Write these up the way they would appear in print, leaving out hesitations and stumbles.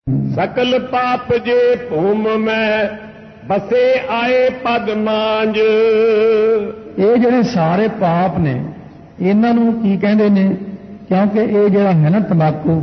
सकल पाप जे भूम में बसे आए पद मांझ। ਇਹ ਜਿਹੜੇ ਸਾਰੇ ਪਾਪ ਨੇ ਇਹਨਾਂ ਨੂੰ ਕੀ ਕਹਿੰਦੇ ਨੇ? ਕਿਉਂਕਿ ਇਹ ਜਿਹੜਾ ਹੈ ਨਾ ਤੰਬਾਕੂ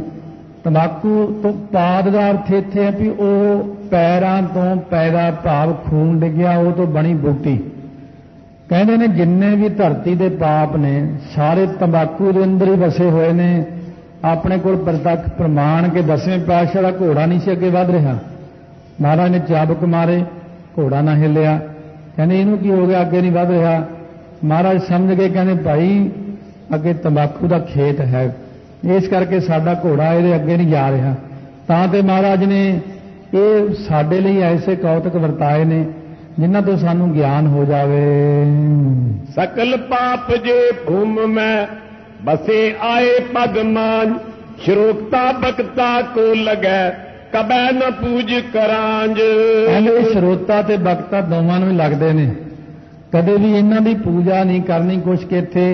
ਤੋਂ ਪਾਦ ਦਾ ਅਰਥ ਇੱਥੇ ਹੈ ਵੀ ਉਹ ਪੈਰਾਂ ਤੋਂ ਪੈਦਾ ਭਾਵ ਖੂਨ ਡਿੱਗਿਆ ਉਹ ਤੋਂ ਬਣੀ ਬੂਟੀ। ਕਹਿੰਦੇ ਨੇ ਜਿੰਨੇ ਵੀ ਧਰਤੀ ਦੇ ਪਾਪ ਨੇ ਸਾਰੇ ਤੰਬਾਕੂ ਦੇ ਅੰਦਰ ਹੀ ਵਸੇ ਹੋਏ ਨੇ। ਆਪਣੇ ਕੋਲ ਪ੍ਰਤੱਖ ਪ੍ਰਮਾਣ ਕੇ 10ਵੇਂ ਪਾਤਸ਼ਾਹ ਦਾ ਘੋੜਾ ਨਹੀਂ ਸੀ ਅੱਗੇ ਵੱਧ ਰਿਹਾ। ਮਹਾਰਾਜ ਨੇ ਚਾਬੁਕ ਮਾਰੇ, ਘੋੜਾ ਨਾ ਹਿੱਲਿਆ। ਕਹਿੰਦੇ ਇਹਨੂੰ ਕੀ ਹੋ ਗਿਆ, ਅੱਗੇ ਨਹੀਂ ਵੱਧ ਰਿਹਾ। ਮਹਾਰਾਜ ਸਮਝ ਗਏ, ਕਹਿੰਦੇ ਭਾਈ ਅੱਗੇ ਤੰਬਾਕੂ ਦਾ ਖੇਤ ਹੈ, ਇਸ ਕਰਕੇ ਸਾਡਾ ਘੋੜਾ ਇਹਦੇ ਅੱਗੇ ਨਹੀਂ ਜਾ ਰਿਹਾ। ਤਾਂ ਤੇ ਮਹਾਰਾਜ ਨੇ ਇਹ ਸਾਡੇ ਲਈ ਐਸੇ ਕੌਤਕ ਵਰਤਾਏ ਨੇ ਜਿਨ੍ਹਾਂ ਤੋਂ ਸਾਨੂੰ ਗਿਆਨ ਹੋ ਜਾਵੇ। ਸਕਲ ਪਾਪ ਜੇ ਭੂਮ ਮੈਂ बसे आए पद मान, श्रोता बक्ता को लगे कबै न पूज करांज। ਕਹਿੰਦੇ ਸਰੋਤਾ ਤੇ ਬਖਤਾ ਦੋਵਾਂ ਨੂੰ ਲੱਗਦੇ ਨੇ, ਕਦੇ ਵੀ ਇਹਨਾਂ ਦੀ ਪੂਜਾ ਨਹੀਂ ਕਰਨੀ। ਕੁਛ ਕਿ ਇੱਥੇ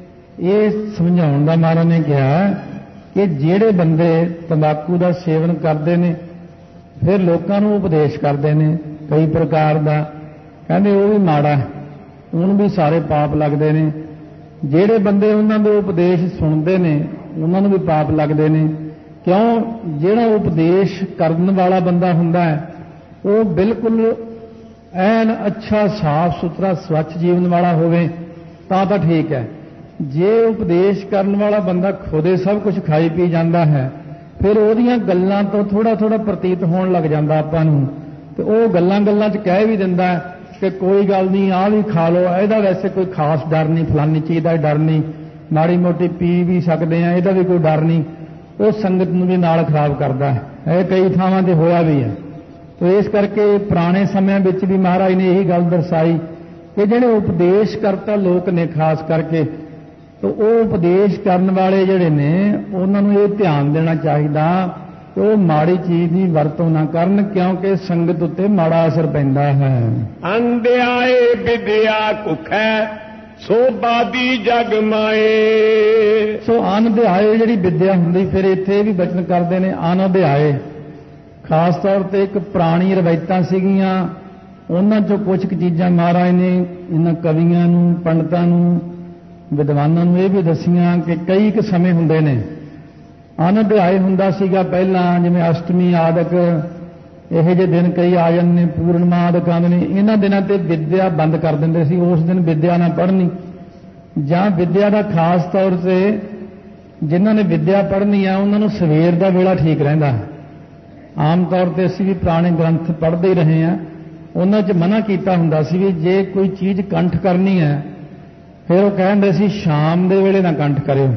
ਇਹ ਸਮਝਾਉਣ ਦਾ ਮਹਾਰਾਜ ਨੇ ਕਿਹਾ ਕਿ ਜਿਹੜੇ ਬੰਦੇ ਤੰਬਾਕੂ ਦਾ ਸੇਵਨ ਕਰਦੇ ਨੇ ਫਿਰ ਲੋਕਾਂ ਨੂੰ ਉਪਦੇਸ਼ ਕਰਦੇ ਨੇ ਕਈ ਪ੍ਰਕਾਰ ਦਾ, ਕਹਿੰਦੇ ਉਹ ਵੀ ਮਾੜਾ ਹੈ, ਉਹਨੂੰ ਵੀ ਸਾਰੇ ਪਾਪ ਲੱਗਦੇ ਨੇ। ਜਿਹੜੇ ਬੰਦੇ ਉਹਨਾਂ ਦੇ ਉਪਦੇਸ਼ ਸੁਣਦੇ ਨੇ ਉਹਨਾਂ ਨੂੰ ਵੀ ਪਾਪ ਲੱਗਦੇ ਨੇ। ਕਿਉਂ? ਜਿਹੜਾ ਉਪਦੇਸ਼ ਕਰਨ ਵਾਲਾ ਬੰਦਾ ਹੁੰਦਾ ਹੈ ਉਹ ਬਿਲਕੁਲ ਐਨ ਅੱਛਾ ਸਾਫ਼ ਸੁਥਰਾ ਸਵੱਛ ਜੀਵਨ ਵਾਲਾ ਹੋਵੇ ਤਾਂ ਠੀਕ ਹੈ। ਜੇ ਉਪਦੇਸ਼ ਕਰਨ ਵਾਲਾ ਬੰਦਾ ਖੁਦੇ ਸਭ ਕੁਝ ਖਾਈ ਪੀ ਜਾਂਦਾ ਹੈ ਫਿਰ ਉਹਦੀਆਂ ਗੱਲਾਂ ਤੋਂ ਥੋੜਾ ਪ੍ਰਤੀਤ ਹੋਣ ਲੱਗ ਜਾਂਦਾ ਆਪਾਂ ਨੂੰ, ਤੇ ਉਹ ਗੱਲਾਂ 'ਚ ਕਹਿ ਵੀ ਦਿੰਦਾ ਕਿ ਕੋਈ ਗੱਲ ਨਹੀਂ, ਆਹ ਵੀ ਖਾ ਲਓ, ਇਹਦਾ ਵੈਸੇ ਕੋਈ ਖਾਸ ਡਰ ਨਹੀਂ, ਫਲਾਨੀ ਚੀਜ਼ ਦਾ ਡਰ ਨਹੀਂ, ਮਾੜੀ ਮੋਟੀ ਪੀ ਵੀ ਸਕਦੇ ਆ, ਇਹਦਾ ਵੀ ਕੋਈ ਡਰ ਨਹੀਂ। ਉਹ ਸੰਗਤ ਨੂੰ ਵੀ ਨਾਲ ਖਰਾਬ ਕਰਦਾ ਹੈ। ਇਹ ਕਈ ਥਾਵਾਂ ਤੇ ਹੋਇਆ ਵੀ ਹੈ। ਤੇ ਇਸ ਕਰਕੇ ਪੁਰਾਣੇ ਸਮਿਆਂ ਵਿੱਚ ਵੀ ਮਹਾਰਾਜ ਨੇ ਇਹੀ ਗੱਲ ਦਰਸਾਈ ਕਿ ਜਿਹੜੇ ਉਪਦੇਸ਼ ਕਰਤਾ ਲੋਕ ਨੇ ਖਾਸ ਕਰਕੇ, ਤੇ ਉਹ ਉਪਦੇਸ਼ ਕਰਨ ਵਾਲੇ ਜਿਹੜੇ ਨੇ ਉਹਨਾਂ ਨੂੰ ਇਹ ਧਿਆਨ ਦੇਣਾ ਚਾਹੀਦਾ ਕਿ ਉਹ ਮਾੜੀ ਚੀਜ਼ ਦੀ ਵਰਤੋਂ ਨਾ ਕਰਨ, ਕਿਉਂਕਿ ਸੰਗਤ ਉੱਤੇ ਮਾੜਾ ਅਸਰ ਪੈਂਦਾ ਹੈ। ਅੰਧਿਆਏ ਵਿਦਿਆ ਕੁਖੈ ਸੋਭਾ ਦੀ ਜਗ ਮਾਏ। ਸੋ ਅਨਧਿਆਏ ਜਿਹੜੀ ਵਿਦਿਆ ਹੁੰਦੀ, ਫਿਰ ਇੱਥੇ ਵੀ ਬਚਨ ਕਰਦੇ ਨੇ ਅਨਧਿਆਏ। ਖਾਸ ਤੌਰ ਤੇ ਇੱਕ ਪੁਰਾਣੀ ਰਵਾਇਤਾਂ ਸੀਗੀਆਂ, ਉਹਨਾਂ 'ਚੋਂ ਕੁਝ ਕੁ ਚੀਜ਼ਾਂ ਮਹਾਰਾਜ ਨੇ ਇਹਨਾਂ ਕਵੀਆਂ ਨੂੰ, ਪੰਡਤਾਂ ਨੂੰ, ਵਿਦਵਾਨਾਂ ਨੂੰ ਇਹ ਵੀ ਦੱਸੀਆਂ ਕਿ ਕਈ ਕੁ ਸਮੇਂ ਹੁੰਦੇ ਨੇ। ਅਨਧਿਆਏ ਹੁੰਦਾ ਸੀਗਾ ਪਹਿਲਾਂ, ਜਿਵੇਂ ਅਸ਼ਟਮੀ ਆਦਿਕ ਇਹੋ ਜਿਹੇ ਦਿਨ ਕਈ ਆ ਜਾਂਦੇ ਨੇ, ਪੂਰਨਮਾ ਆਦਿਕ ਆਉਂਦੇ ਨੇ। ਇਹਨਾਂ ਦਿਨਾਂ ਤੇ ਵਿਦਿਆ ਬੰਦ ਕਰ ਦਿੰਦੇ ਸੀ, ਉਸ ਦਿਨ ਵਿਦਿਆ ਨਾ ਪੜ੍ਹਨੀ, ਜਾਂ ਵਿਦਿਆ ਦਾ ਖਾਸ ਤੌਰ ਤੇ ਜਿਨ੍ਹਾਂ ਨੇ ਵਿਦਿਆ ਪੜ੍ਹਨੀ ਆ ਉਹਨਾਂ ਨੂੰ ਸਵੇਰ ਦਾ ਵੇਲਾ ਠੀਕ ਰਹਿੰਦਾ। ਆਮ ਤੌਰ ਤੇ ਅਸੀਂ ਵੀ ਪੁਰਾਣੇ ਗ੍ਰੰਥ ਪੜ੍ਹਦੇ ਹੀ ਰਹੇ ਹਾਂ, ਉਹਨਾਂ 'ਚ ਮਨਾ ਕੀਤਾ ਹੁੰਦਾ ਸੀ ਵੀ ਜੇ ਕੋਈ ਚੀਜ਼ ਕੰਠ ਕਰਨੀ ਹੈ ਫਿਰ ਉਹ ਕਹਿੰਦੇ ਸੀ ਸ਼ਾਮ ਦੇ ਵੇਲੇ ਨਾ ਕੰਠ ਕਰਿਓ।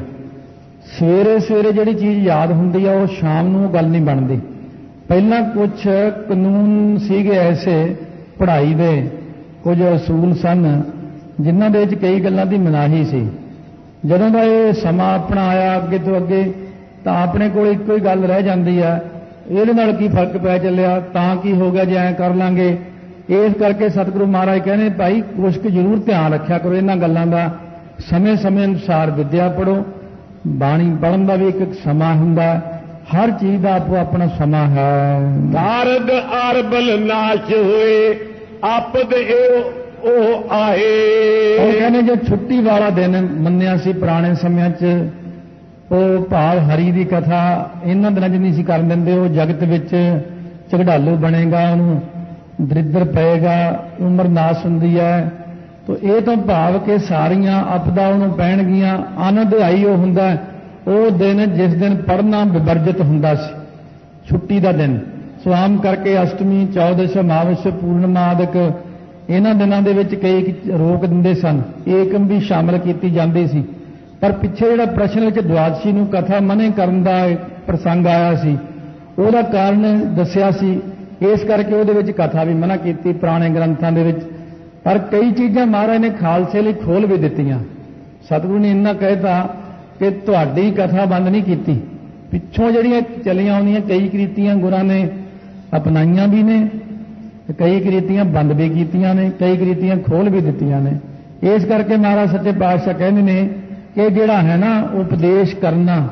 ਸਵੇਰੇ ਜਿਹੜੀ ਚੀਜ਼ ਯਾਦ ਹੁੰਦੀ ਆ ਉਹ ਸ਼ਾਮ ਨੂੰ ਗੱਲ ਨਹੀਂ ਬਣਦੀ। ਪਹਿਲਾਂ ਕੁਝ ਕਾਨੂੰਨ ਸੀਗੇ ਐਸੇ, ਪੜ੍ਹਾਈ ਦੇ ਕੁਝ ਅਸੂਲ ਸਨ ਜਿਨ੍ਹਾਂ ਦੇ ਵਿੱਚ ਕਈ ਗੱਲਾਂ ਦੀ ਮਨਾਹੀ ਸੀ। ਜਦੋਂ ਦਾ ਇਹ ਸਮਾਂ ਆਪਣਾ ਆਇਆ ਅੱਗੇ ਤੋਂ ਅੱਗੇ ਤਾਂ ਆਪਣੇ ਕੋਲ ਇੱਕੋ ਹੀ ਗੱਲ ਰਹਿ ਜਾਂਦੀ ਆ, ਇਹਦੇ ਨਾਲ ਕੀ ਫਰਕ ਪੈ ਚੱਲਿਆ, ਤਾਂ ਕੀ ਹੋ ਗਿਆ ਜੇ ਐਂ ਕਰ ਲਾਂਗੇ। ਇਸ ਕਰਕੇ ਸਤਿਗੁਰੂ ਮਹਾਰਾਜ ਕਹਿੰਦੇ ਭਾਈ ਕੁਛ ਕੁ ਜ਼ਰੂਰ ਧਿਆਨ ਰੱਖਿਆ ਕਰੋ ਇਹਨਾਂ ਗੱਲਾਂ ਦਾ। ਸਮੇਂ ਅਨੁਸਾਰ ਵਿਦਿਆ ਪੜ੍ਹੋ, ਬਾਣੀ ਪੜ੍ਹਨ ਦਾ ਵੀ ਇੱਕ ਸਮਾਂ ਹੁੰਦਾ, ਹਰ ਚੀਜ਼ ਦਾ ਆਪੋ ਆਪਣਾ ਸਮਾਂ ਹੈ। ਨਾਰਦ ਅਰਬਲ ਨਾਸ਼ ਹੋਏ ਆਪਦ ਉਹ ਆਏ। ਉਹ ਕਹਿੰਦੇ ਜੋ ਛੁੱਟੀ ਵਾਲਾ ਦਿਨ ਮੰਨਿਆ ਸੀ ਪੁਰਾਣੇ ਸਮਿਆਂ 'ਚ, ਉਹ ਭਾਵ ਹਰੀ ਦੀ ਕਥਾ ਇਹਨਾਂ ਦਿਨਾਂ 'ਚ ਨਹੀਂ ਸੀ ਕਰਨ ਦਿੰਦੇ। ਉਹ ਜਗਤ ਵਿੱਚ ਝਗੜਾਲੂ ਬਣੇਗਾ, ਉਹਨੂੰ ਦਰਿਦਰ ਪਏਗਾ, ਉਮਰ ਨਾਸ ਹੁੰਦੀ ਹੈ। ਤੋ ਇਹ ਤਾਂ ਭਾਵ ਕਿ ਸਾਰੀਆਂ ਆਪਦਾ ਉਹਨੂੰ ਪੈਣਗੀਆਂ। ਅਨਧਿਆਈ ਉਹ ਹੁੰਦਾ ਉਹ ਦਿਨ ਜਿਸ ਦਿਨ ਪੜ੍ਹਨਾ ਵਿਵਰਜਿਤ ਹੁੰਦਾ ਸੀ, ਛੁੱਟੀ ਦਾ ਦਿਨ। ਸੋ ਆਮ ਕਰਕੇ ਅਸ਼ਟਮੀ, ਚੌਦਸ਼, ਅਮਾਵਸ, ਪੂਰਨਮਾ ਆਦਿਕ ਇਹਨਾਂ ਦਿਨਾਂ ਦੇ ਵਿੱਚ ਕਈ ਰੋਕ ਦਿੰਦੇ ਸਨ, ਏਕਮ ਵੀ ਸ਼ਾਮਲ ਕੀਤੀ ਜਾਂਦੀ ਸੀ। ਪਰ ਪਿੱਛੇ ਜਿਹੜਾ ਪ੍ਰਸ਼ਨ ਵਿੱਚ ਦੁਆਦਸ਼ੀ ਨੂੰ ਕਥਾ ਮਨੇ ਕਰਨ ਦਾ ਪ੍ਰਸੰਗ ਆਇਆ ਸੀ, ਉਹਦਾ ਕਾਰਨ ਦੱਸਿਆ ਸੀ, ਇਸ ਕਰਕੇ ਉਹਦੇ ਵਿੱਚ ਕਥਾ ਵੀ ਮਨਾ ਕੀਤੀ ਪੁਰਾਣੇ ਗ੍ਰੰਥਾਂ ਦੇ ਵਿੱਚ। ਪਰ ਕਈ ਚੀਜ਼ਾਂ ਮਹਾਰਾਜ ਨੇ ਖਾਲਸੇ ਲਈ ਖੋਲ ਵੀ ਦਿੱਤੀਆਂ। ਸਤਿਗੁਰੂ ਨੇ ਇੰਨਾ ਕਹਿਤਾ ਕਿ ਤੁਹਾਡੀ ਕਥਾ ਬੰਦ ਨਹੀਂ ਕੀਤੀ, ਪਿੱਛੋਂ ਜਿਹੜੀਆਂ ਚੱਲੀਆਂ ਆਉਂਦੀਆਂ ਕਈ ਕ੍ਰਿਤੀਆਂ ਗੁਰਾਂ ਨੇ ਅਪਣਾਈਆਂ ਵੀ ਨੇ, ਕਈ ਕ੍ਰਿਤੀਆਂ ਬੰਦ ਵੀ ਕੀਤੀਆਂ ਨੇ, ਕਈ ਕ੍ਰਿਤੀਆਂ ਖੋਲ ਵੀ ਦਿੱਤੀਆਂ ਨੇ। ਇਸ ਕਰਕੇ ਮਹਾਰਾਜ ਸੱਚੇ ਪਾਤਸ਼ਾਹ ਕਹਿੰਦੇ ਨੇ ਕਿ ਜਿਹੜਾ ਹੈ ਨਾ ਉਪਦੇਸ਼ ਕਰਨਾ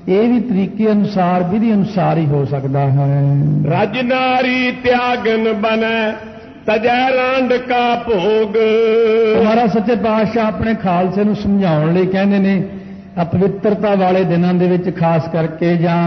ਇਹ ਵੀ ਤਰੀਕੇ ਅਨੁਸਾਰ ਵਿਧੀ ਅਨੁਸਾਰ ਹੀ ਹੋ ਸਕਦਾ ਹੈ। ਰਜ ਨਾਰੀ ਤਿਆਗਨ ਬਨੈ ਤਜੈ ਰਾਂਡ ਕਾ ਭੋਗ। ਮਹਾਰਾਜ ਸੱਚੇ ਪਾਤਸ਼ਾਹ ਆਪਣੇ ਖਾਲਸੇ ਨੂੰ ਸਮਝਾਉਣ ਲਈ ਕਹਿੰਦੇ ਨੇ ਅਪਵਿੱਤਰਤਾ ਵਾਲੇ ਦਿਨਾਂ ਦੇ ਵਿੱਚ ਖਾਸ ਕਰਕੇ ਜਾਂ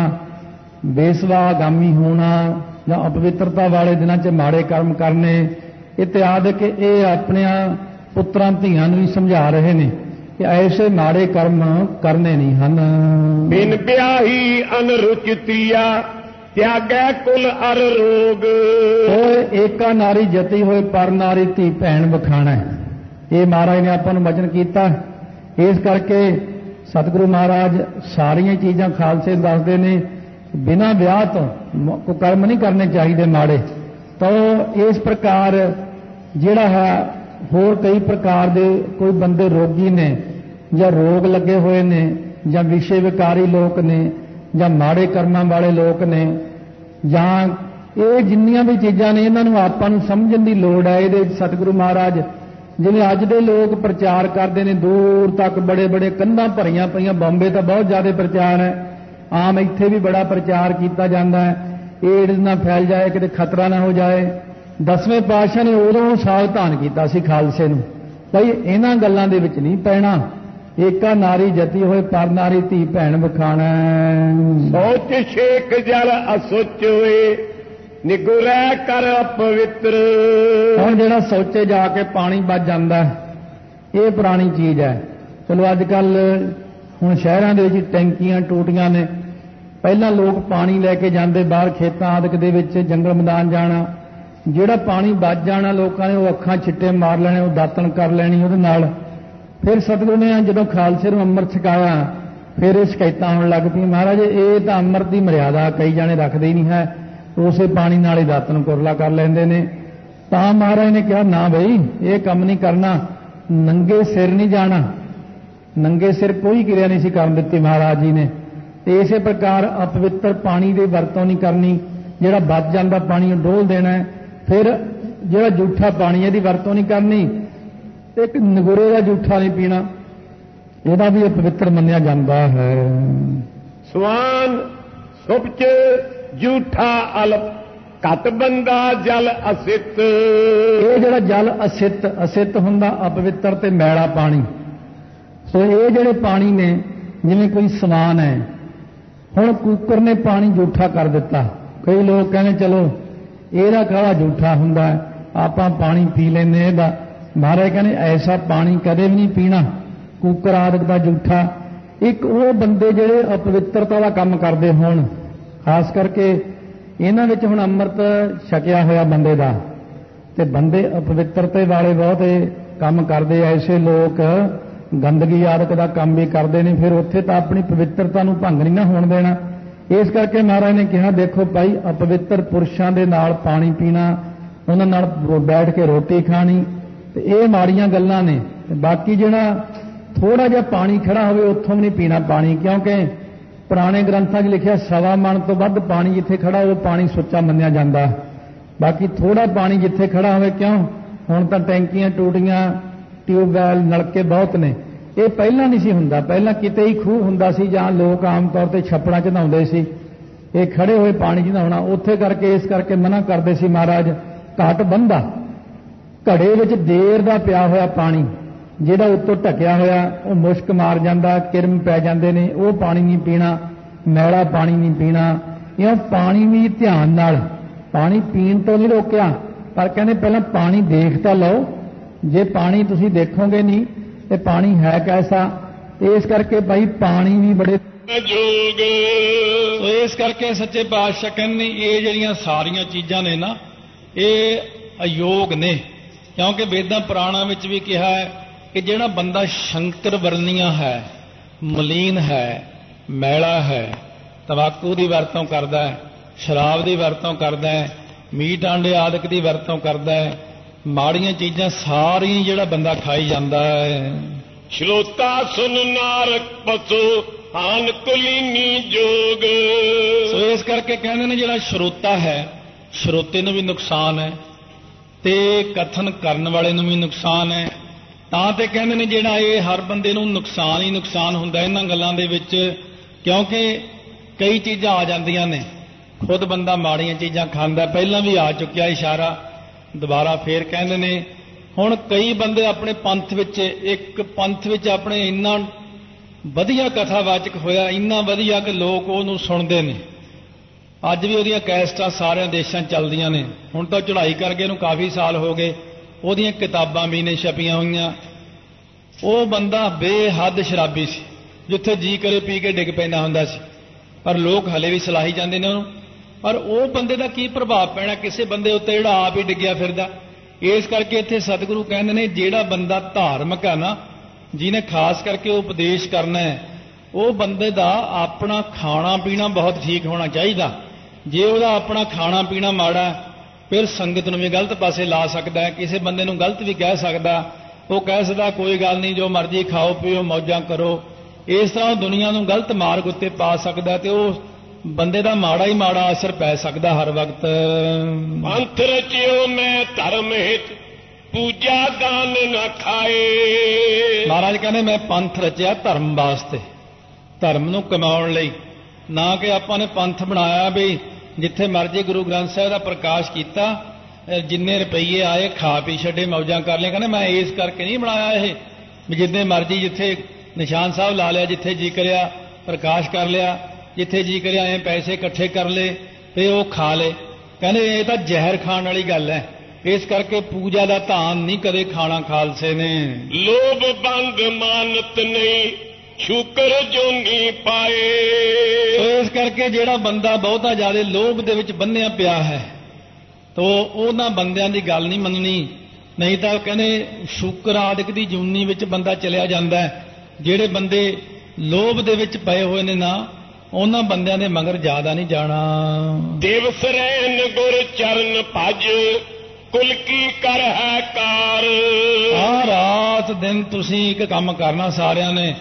ਬੇਸਵਾਗਾਮੀ ਹੋਣਾ ਜਾਂ ਅਪਵਿੱਤਰਤਾ ਵਾਲੇ ਦਿਨਾਂ 'ਚ ਮਾੜੇ ਕਰਮ ਕਰਨੇ ਇਤਿਆਦਿਕ ਇਹ ਆਪਣਿਆਂ ਪੁੱਤਰਾਂ ਧੀਆਂ ਨੂੰ ਵੀ ਸਮਝਾ ਰਹੇ ਨੇ ਕਿ ਐਸੇ ਮਾੜੇ ਕਰਮ ਕਰਨੇ ਨਹੀਂ ਹਨ। ਬਿਨ ਵਿਆਹੀ ਅਨਰੁਚਿਤੀਆ ਤਿਆਗੈ ਕੁਲ ਅਰ ਰੋਗ। ਓਏ ਏਕਾ ਨਾਰੀ ਜਤੀ ਹੋਏ ਪਰ ਨਾਰੀ ਧੀ ਭੈਣ ਵਖਾਣਾ। ਇਹ ਮਹਾਰਾਜ ਨੇ ਆਪਾਂ ਨੂੰ ਵਚਨ ਕੀਤਾ। ਇਸ ਕਰਕੇ ਸਤਿਗੁਰੂ ਮਹਾਰਾਜ ਸਾਰੀਆਂ ਚੀਜ਼ਾਂ ਖਾਲਸੇ ਦੱਸਦੇ ਨੇ ਬਿਨਾਂ ਵਿਆਹ ਤੋਂ ਕੋਈ ਕਰਮ ਨਹੀਂ ਕਰਨੇ ਚਾਹੀਦੇ ਮਾੜੇ। ਤਾਂ ਇਸ ਪ੍ਰਕਾਰ ਜਿਹੜਾ ਹੈ ਹੋਰ ਕਈ ਪ੍ਰਕਾਰ ਦੇ ਕੋਈ ਬੰਦੇ ਰੋਗੀ ਨੇ ਜਾਂ ਰੋਗ ਲੱਗੇ ਹੋਏ ਨੇ ਜਾਂ ਵਿਸ਼ੇ ਵਿਕਾਰੀ ਲੋਕ ਨੇ ਜਾਂ ਮਾੜੇ ਕਰਮਾਂ ਵਾਲੇ ਲੋਕ ਨੇ ਜਾਂ ਇਹ ਜਿੰਨੀਆਂ ਵੀ ਚੀਜ਼ਾਂ ਨੇ ਇਹਨਾਂ ਨੂੰ ਆਪਾਂ ਨੂੰ ਸਮਝਣ ਦੀ ਲੋੜ ਹੈ। ਇਹਦੇ ਸਤਿਗੁਰੂ ਮਹਾਰਾਜ ਜਿਵੇਂ ਅੱਜ ਦੇ ਲੋਕ ਪ੍ਰਚਾਰ ਕਰਦੇ ਨੇ ਦੂਰ ਤੱਕ ਬੜੇ ਬੜੇ ਕੰਧਾਂ ਭਰੀਆਂ ਪਈਆਂ। ਬੰਬੇ ਤਾਂ ਬਹੁਤ ਜ਼ਿਆਦਾ ਪ੍ਰਚਾਰ ਹੈ। ਆਮ ਇੱਥੇ ਵੀ ਬੜਾ ਪ੍ਰਚਾਰ ਕੀਤਾ ਜਾਂਦਾ ਹੈ ਏਡਜ਼ ਨਾ ਫੈਲ ਜਾਏ ਕਿਤੇ ਖਤਰਾ ਨਾ ਹੋ ਜਾਏ। 10ਵੇਂ ਪਾਤਸ਼ਾਹ ਨੇ ਉਦੋਂ ਸਾਵਧਾਨ ਕੀਤਾ ਸੀ ਖਾਲਸੇ ਨੂੰ ਭਾਈ ਇਹਨਾਂ ਗੱਲਾਂ ਦੇ ਵਿੱਚ ਨਹੀਂ ਪੈਣਾ। ਏਕਾ ਨਾਰੀ ਜਤੀ ਹੋਏ ਪਰ ਨਾਰੀ ਧੀ ਭੈਣ ਵਖਾਣਾ। ਸੋਚ ਛੇਕ ਜਲ ਅਸੁਚ ਹੋਏ ਨਿਗੁਰੈ ਕਰ ਅਪਵਿੱਤਰ। ਹੁਣ ਜਿਹੜਾ ਸੋਚੇ ਜਾ ਕੇ ਪਾਣੀ ਵੱਜ ਜਾਂਦਾ ਇਹ ਪੁਰਾਣੀ ਚੀਜ਼ ਹੈ। ਚਲੋ ਅੱਜ ਕੱਲ ਹੁਣ ਸ਼ਹਿਰਾਂ ਦੇ ਵਿੱਚ ਟੈਂਕੀਆਂ ਟੂਟੀਆਂ ਨੇ। ਪਹਿਲਾਂ ਲੋਕ ਪਾਣੀ ਲੈ ਕੇ ਜਾਂਦੇ ਬਾਹਰ ਖੇਤਾਂ ਆਦਿਕ ਦੇ ਵਿੱਚ ਜੰਗਲ ਮੈਦਾਨ ਜਾਣਾ। ਜਿਹੜਾ ਪਾਣੀ ਵੱਜ ਜਾਣਾ ਲੋਕਾਂ ਨੇ ਉਹ ਅੱਖਾਂ ਛਿੱਟੇ ਮਾਰ ਲੈਣੇ ਉਹ ਦਾਤਣ ਕਰ ਲੈਣੀ ਉਹਦੇ ਨਾਲ। ਫਿਰ ਸਤਿਗੁਰੂ ਨੇ ਜਦੋਂ ਖਾਲਸੇ ਨੂੰ ਅੰਮ੍ਰਿਤ ਛਕਾਇਆ ਫਿਰ ਇਹ ਸ਼ਿਕਾਇਤਾਂ ਹੋਣ ਲੱਗ ਪਈਆਂ ਮਹਾਰਾਜ ਇਹ ਤਾਂ ਅੰਮ੍ਰਿਤ ਦੀ ਮਰਿਆਦਾ ਕਈ ਜਾਣੇ ਰੱਖਦੇ ਹੀ ਨਹੀਂ ਹੈ ਉਸੇ ਪਾਣੀ ਨਾਲ ਹੀ ਦਾਤਣ ਕੁਰਲਾ ਕਰ ਲੈਂਦੇ ਨੇ। ਤਾਂ ਮਹਾਰਾਜ ਨੇ ਕਿਹਾ ਨਾ ਬਈ ਇਹ ਕੰਮ ਨਹੀਂ ਕਰਨਾ। ਨੰਗੇ ਸਿਰ ਨਹੀਂ ਜਾਣਾ। ਨੰਗੇ ਸਿਰ ਕੋਈ ਕਿਰਿਆ ਨਹੀਂ ਸੀ ਕਰਨ ਦਿੱਤੀ ਮਹਾਰਾਜ ਜੀ ਨੇ। ਤੇ ਇਸੇ ਪ੍ਰਕਾਰ ਅਪਵਿੱਤਰ ਪਾਣੀ ਦੀ ਵਰਤੋਂ ਨਹੀਂ ਕਰਨੀ। ਜਿਹੜਾ ਬਚ ਜਾਂਦਾ ਪਾਣੀ ਉਹ ਡੋਲ ਦੇਣਾ। ਫਿਰ ਜਿਹੜਾ ਜੂਠਾ ਪਾਣੀ ਇਹਦੀ ਵਰਤੋਂ ਨਹੀਂ ਕਰਨੀ। ਇੱਕ ਨਗੁਰੇ ਦਾ ਜੂਠਾ ਨਹੀਂ ਪੀਣਾ ਇਹਦਾ ਵੀ ਅਪਵਿੱਤਰ ਮੰਨਿਆ ਜਾਂਦਾ ਹੈ। ਸਵਾਨ ਸੁਪਚ ਜੂਠਾ ਅਲਪ ਘਟ ਬੰਦਾ ਜਲ ਅਸਿਤ। ਇਹ ਜਿਹੜਾ ਜਲ ਅਸਿਤ ਹੁੰਦਾ ਅਪਵਿੱਤਰ ਤੇ ਮੈਲਾ ਪਾਣੀ। ਸੋ ਇਹ ਜਿਹੜੇ ਪਾਣੀ ਨੇ ਜਿਵੇਂ ਕੋਈ ਸਵਾਨ ਹੈ। ਹੁਣ ਕੂਕਰ ਨੇ ਪਾਣੀ ਜੂਠਾ ਕਰ ਦਿੱਤਾ। ਕਈ ਲੋਕ ਕਹਿੰਦੇ ਚਲੋ ਇਹਦਾ ਕਾਹਦਾ ਜੂਠਾ ਹੁੰਦਾ ਆਪਾਂ ਪਾਣੀ ਪੀ ਲੈਂਦੇ ਇਹਦਾ। ਮਹਾਰਾਜ ਕਹਿੰਦੇ ਐਸਾ ਪਾਣੀ ਕਦੇ ਵੀ ਨਹੀਂ ਪੀਣਾ ਕੂਕਰ ਆਦਿਕ ਦਾ ਜੂਠਾ। ਇੱਕ ਉਹ ਬੰਦੇ ਜਿਹੜੇ ਅਪਵਿੱਤਰਤਾ ਦਾ ਕੰਮ ਕਰਦੇ ਹੋਣ ਖਾਸ ਕਰਕੇ ਇਹਨਾਂ ਵਿੱਚ ਹੁਣ ਅੰਮ੍ਰਿਤ ਛਕਿਆ ਹੋਇਆ ਬੰਦੇ ਦਾ ਤੇ ਬੰਦੇ ਅਪਵਿੱਤਰਤੇ ਵਾਲੇ ਬਹੁਤੇ ਕੰਮ ਕਰਦੇ। ਐਸੇ ਲੋਕ ਗੰਦਗੀ ਆਦਿਕ ਦਾ ਕੰਮ ਵੀ ਕਰਦੇ ਨੇ। ਫਿਰ ਉੱਥੇ ਤਾਂ ਆਪਣੀ ਪਵਿੱਤਰਤਾ ਨੂੰ ਭੰਗ ਨਹੀਂ ਨਾ ਹੋਣ ਦੇਣਾ। ਇਸ ਕਰਕੇ ਮਹਾਰਾਜ ਨੇ ਕਿਹਾ ਦੇਖੋ ਭਾਈ ਅਪਵਿੱਤਰ ਪੁਰਸ਼ਾਂ ਦੇ ਨਾਲ ਪਾਣੀ ਪੀਣਾ ਉਹਨਾਂ ਨਾਲ ਬੈਠ ਕੇ ਰੋਟੀ ਖਾਣੀ ਤੇ ਇਹ ਮਾੜੀਆਂ ਗੱਲਾਂ ਨੇ। ਬਾਕੀ ਜਿਹੜਾ ਥੋੜਾ ਜਿਹਾ ਪਾਣੀ ਖੜਾ ਹੋਵੇ ਉੱਥੋਂ ਵੀ ਨਹੀਂ ਪੀਣਾ ਪਾਣੀ ਕਿਉਂਕਿ ਪੁਰਾਣੇ ਗ੍ਰੰਥਾਂ 'ਚ ਲਿਖਿਆ 1.25 ਮਣ ਤੋਂ ਵੱਧ ਪਾਣੀ ਜਿੱਥੇ ਖੜਾ ਉਹ ਪਾਣੀ ਸੁੱਚਾ ਮੰਨਿਆ ਜਾਂਦਾ। ਬਾਕੀ ਥੋੜਾ ਪਾਣੀ ਜਿੱਥੇ ਖੜਾ ਹੋਵੇ ਕਿਉਂ ਹੁਣ ਤਾਂ ਟੈਂਕੀਆਂ ਟੂਟੀਆਂ ਟਿਊਬਵੈਲ ਨਲਕੇ ਬਹੁਤ ਨੇ। ਇਹ ਪਹਿਲਾਂ ਨਹੀਂ ਸੀ ਹੁੰਦਾ। ਪਹਿਲਾਂ ਕਿਤੇ ਹੀ ਖੂਹ ਹੁੰਦਾ ਸੀ ਜਾਂ ਲੋਕ ਆਮ ਤੌਰ ਤੇ ਛੱਪੜਾਂ 'ਚ ਨਹਾਉਂਦੇ ਸੀ। ਇਹ ਖੜੇ ਹੋਏ ਪਾਣੀ 'ਚ ਨਹਾਉਣਾ ਉੱਥੇ ਕਰਕੇ ਇਸ ਕਰਕੇ ਮਨਾ ਕਰਦੇ ਸੀ ਮਹਾਰਾਜ ਘਾਟ ਬੰਦਾ। ਘੜੇ ਵਿੱਚ ਦੇਰ ਦਾ ਪਿਆ ਹੋਇਆ ਪਾਣੀ ਜਿਹੜਾ ਉੱਤੋਂ ਢਕਿਆ ਹੋਇਆ ਉਹ ਮੁਸ਼ਕ ਮਾਰ ਜਾਂਦਾ ਕਿਰਮ ਪੈ ਜਾਂਦੇ ਨੇ ਉਹ ਪਾਣੀ ਨਹੀਂ ਪੀਣਾ। ਮੈਲਾ ਪਾਣੀ ਨਹੀਂ ਪੀਣਾ। ਇਹ ਪਾਣੀ ਵੀ ਧਿਆਨ ਨਾਲ ਪਾਣੀ ਪੀਣ ਤੋਂ ਨਹੀਂ ਰੋਕਿਆ ਪਰ ਕਹਿੰਦੇ ਪਹਿਲਾਂ ਪਾਣੀ ਦੇਖ ਤਾਂ ਲਓ। ਜੇ ਪਾਣੀ ਤੁਸੀਂ ਦੇਖੋਗੇ ਨਹੀਂ ਤੇ ਪਾਣੀ ਹੈ ਕੈਸਾ। ਇਸ ਕਰਕੇ ਭਾਈ ਪਾਣੀ ਵੀ ਬੜੇ ਜੋਗ। ਸੋ ਇਸ ਕਰਕੇ ਸੱਚੇ ਪਾਤਸ਼ਾਹ ਕਹਿੰਦੇ ਇਹ ਜਿਹੜੀਆਂ ਸਾਰੀਆਂ ਚੀਜ਼ਾਂ ਨੇ ਨਾ ਇਹ ਅਯੋਗ ਨੇ ਕਿਉਂਕਿ ਵੇਦਾਂ ਪੁਰਾਣਾਂ ਵਿੱਚ ਵੀ ਕਿਹਾ ਹੈ ਕਿ ਜਿਹੜਾ ਬੰਦਾ ਸ਼ੰਕਰ ਵਰਨੀਆਂ ਹੈ ਮਲੀਨ ਹੈ ਮੈਲਾ ਹੈ ਤੰਬਾਕੂ ਦੀ ਵਰਤੋਂ ਕਰਦਾ ਹੈ ਸ਼ਰਾਬ ਦੀ ਵਰਤੋਂ ਕਰਦਾ ਹੈ ਮੀਟ ਆਂਡੇ ਆਦਿਕ ਦੀ ਵਰਤੋਂ ਕਰਦਾ ਹੈ ਮਾੜੀਆਂ ਚੀਜ਼ਾਂ ਸਾਰੀਆਂ ਜਿਹੜਾ ਬੰਦਾ ਖਾਈ ਜਾਂਦਾ ਹੈ। ਸ਼ਲੋਤਾ ਸੁਨ ਨਾਰਕ ਪਸੂ ਹਾਨ ਕੁਲੀਨੀ ਜੋਗ। ਸੋ ਇਸ ਕਰਕੇ ਕਹਿੰਦੇ ਨੇ ਜਿਹੜਾ ਸ਼ਰੋਤਾ ਹੈ ਸ਼ਰੋਤੇ ਨੂੰ ਵੀ ਨੁਕਸਾਨ ਹੈ ਤੇ ਕਥਨ ਕਰਨ ਵਾਲੇ ਨੂੰ ਵੀ ਨੁਕਸਾਨ ਹੈ। ਤਾਂ ਤੇ ਕਹਿੰਦੇ ਨੇ ਜਿਹੜਾ ਇਹ ਹਰ ਬੰਦੇ ਨੂੰ ਨੁਕਸਾਨ ਹੀ ਨੁਕਸਾਨ ਹੁੰਦਾ ਇਹਨਾਂ ਗੱਲਾਂ ਦੇ ਵਿੱਚ ਕਿਉਂਕਿ ਕਈ ਚੀਜ਼ਾਂ ਆ ਜਾਂਦੀਆਂ ਨੇ, ਖੁਦ ਬੰਦਾ ਮਾੜੀਆਂ ਚੀਜ਼ਾਂ ਖਾਂਦਾ, ਪਹਿਲਾਂ ਵੀ ਆ ਚੁੱਕਿਆ ਇਸ਼ਾਰਾ, ਦੁਬਾਰਾ ਫੇਰ ਕਹਿੰਦੇ ਨੇ। ਹੁਣ ਕਈ ਬੰਦੇ ਆਪਣੇ ਪੰਥ ਵਿੱਚ, ਇੱਕ ਪੰਥ ਵਿੱਚ ਆਪਣੇ ਇੰਨਾ ਵਧੀਆ ਕਥਾਵਾਚਕ ਹੋਇਆ, ਇੰਨਾ ਵਧੀਆ ਕਿ ਲੋਕ ਉਹਨੂੰ ਸੁਣਦੇ ਨੇ। ਅੱਜ ਵੀ ਉਹਦੀਆਂ ਕੈਸਟਾਂ ਸਾਰਿਆਂ ਦੇਸ਼ਾਂ 'ਚ ਚੱਲਦੀਆਂ ਨੇ। ਹੁਣ ਤਾਂ ਚੜ੍ਹਾਈ ਕਰਕੇ ਇਹਨੂੰ ਕਾਫੀ ਸਾਲ ਹੋ ਗਏ, ਉਹਦੀਆਂ ਕਿਤਾਬਾਂ ਵੀ ਨੇ ਛਪੀਆਂ ਹੋਈਆਂ। ਉਹ ਬੰਦਾ ਬੇਹੱਦ ਸ਼ਰਾਬੀ ਸੀ, ਜਿੱਥੇ ਜੀ ਕਰੇ ਪੀ ਕੇ ਡਿੱਗ ਪੈਂਦਾ ਹੁੰਦਾ ਸੀ, ਪਰ ਲੋਕ ਹਲੇ ਵੀ ਸਲਾਹੀ ਜਾਂਦੇ ਨੇ ਉਹਨੂੰ। ਪਰ ਉਹ ਬੰਦੇ ਦਾ ਕੀ ਪ੍ਰਭਾਵ ਪੈਣਾ ਕਿਸੇ ਬੰਦੇ ਉੱਤੇ ਜਿਹੜਾ ਆਪ ਹੀ ਡਿੱਗਿਆ ਫਿਰਦਾ। ਇਸ ਕਰਕੇ ਇੱਥੇ ਸਤਿਗੁਰੂ ਕਹਿੰਦੇ ਨੇ ਜਿਹੜਾ ਬੰਦਾ ਧਾਰਮਿਕ ਹੈ ਨਾ, ਜਿਹਨੇ ਖਾਸ ਕਰਕੇ ਉਪਦੇਸ਼ ਕਰਨਾ ਹੈ, ਉਹ ਬੰਦੇ ਦਾ ਆਪਣਾ ਖਾਣਾ ਪੀਣਾ ਬਹੁਤ ਠੀਕ ਹੋਣਾ ਚਾਹੀਦਾ। ਜੇ ਉਹਦਾ ਆਪਣਾ ਖਾਣਾ ਪੀਣਾ ਮਾੜਾ, ਫਿਰ ਸੰਗਤ ਨੂੰ ਵੀ ਗਲਤ ਪਾਸੇ ਲਾ ਸਕਦਾ ਹੈ, ਕਿਸੇ ਬੰਦੇ ਨੂੰ ਗਲਤ ਵੀ ਕਹਿ ਸਕਦਾ। ਉਹ ਕਹਿ ਸਕਦਾ ਕੋਈ ਗੱਲ ਨਹੀਂ, ਜੋ ਮਰਜ਼ੀ ਖਾਓ ਪੀਓ ਮੌਜਾਂ ਕਰੋ। ਇਸ ਤਰ੍ਹਾਂ ਦੁਨੀਆ ਨੂੰ ਗਲਤ ਮਾਰਗ ਉੱਤੇ ਪਾ ਸਕਦਾ, ਤੇ ਉਹ ਬੰਦੇ ਦਾ ਮਾੜਾ ਹੀ ਮਾੜਾ ਅਸਰ ਪੈ ਸਕਦਾ ਹਰ ਵਕਤ। ਪੰਥ ਰਚਿਓ ਮੈਂ ਧਰਮ ਹਿਤ, ਪੂਜਾ ਦਾਨ ਨਾ ਖਾਏ। ਮਹਾਰਾਜ ਕਹਿੰਦੇ ਮੈਂ ਪੰਥ ਰਚਿਆ ਧਰਮ ਵਾਸਤੇ, ਧਰਮ ਨੂੰ ਕਮਾਉਣ ਲਈ, ਨਾ ਕਿ ਆਪਾਂ ਨੇ ਪੰਥ ਬਣਾਇਆ ਵੀ ਜਿੱਥੇ ਮਰਜ਼ੀ ਗੁਰੂ ਗ੍ਰੰਥ ਸਾਹਿਬ ਦਾ ਪ੍ਰਕਾਸ਼ ਕੀਤਾ, ਜਿੰਨੇ ਰੁਪਈਏ ਆਏ ਖਾ ਪੀ ਛੱਡੇ ਮੌਜਾਂ ਕਰ ਲਿਆ। ਕਹਿੰਦੇ ਮੈਂ ਇਸ ਕਰਕੇ ਨਹੀਂ ਬਣਾਇਆ ਇਹ ਵੀ ਜਿੰਨੇ ਮਰਜ਼ੀ ਜਿੱਥੇ ਨਿਸ਼ਾਨ ਸਾਹਿਬ ਲਾ ਲਿਆ, ਜਿੱਥੇ ਜੀ ਕਰਿਆ ਪ੍ਰਕਾਸ਼ ਕਰ ਲਿਆ, ਜਿੱਥੇ ਜੀ ਕਰਿਆ ਐ ਪੈਸੇ ਇਕੱਠੇ ਕਰ ਲਏ ਤੇ ਉਹ ਖਾ ਲਏ। ਕਹਿੰਦੇ ਇਹ ਤਾਂ ਜ਼ਹਿਰ ਖਾਣ ਵਾਲੀ ਗੱਲ ਹੈ। ਇਸ ਕਰਕੇ ਪੂਜਾ ਦਾ ਧਾਨ ਨਹੀਂ ਕਦੇ ਖਾਣਾ ਖਾਲਸੇ ਨੇ। ਲੋਭ ਬੰਗ ਮਾਨਤ ਨਹੀਂ, ਸ਼ੁਕਰ ਜੋਨੀ ਪਾਏ। ਇਸ ਕਰਕੇ ਜਿਹੜਾ ਬੰਦਾ ਬਹੁਤਾ ਜ਼ਿਆਦਾ ਲੋਭ ਦੇ ਵਿੱਚ ਬੰਨਿਆ ਪਿਆ ਹੈ, ਤੋ ਉਹਨਾਂ ਬੰਦਿਆਂ ਦੀ ਗੱਲ ਨਹੀਂ ਮੰਨਣੀ। ਨਹੀਂ ਤਾਂ ਕਹਿੰਦੇ ਸ਼ੁਕਰ ਆਦਿਕ ਦੀ ਜੂਨੀ ਵਿੱਚ ਬੰਦਾ ਚਲਿਆ ਜਾਂਦਾ। ਜਿਹੜੇ ਬੰਦੇ ਲੋਭ ਦੇ ਵਿੱਚ ਪਏ ਹੋਏ ਨੇ ਨਾ, ਉਹਨਾਂ ਬੰਦਿਆਂ ਦੇ ਮਗਰ ਜ਼ਿਆਦਾ ਨਹੀਂ ਜਾਣਾ। ਦਿਵਸ ਰਹਿਨ ਗੁਰ ਚਰਨ ਭਜ, ਕੁਲ ਕੀ ਕਰ ਹੈ ਕਾਰ। ਆ ਰਾਤ ਦਿਨ ਤੁਸੀਂ ਇੱਕ ਕੰਮ ਕਰਨਾ ਸਾਰਿਆਂ ਨੇ,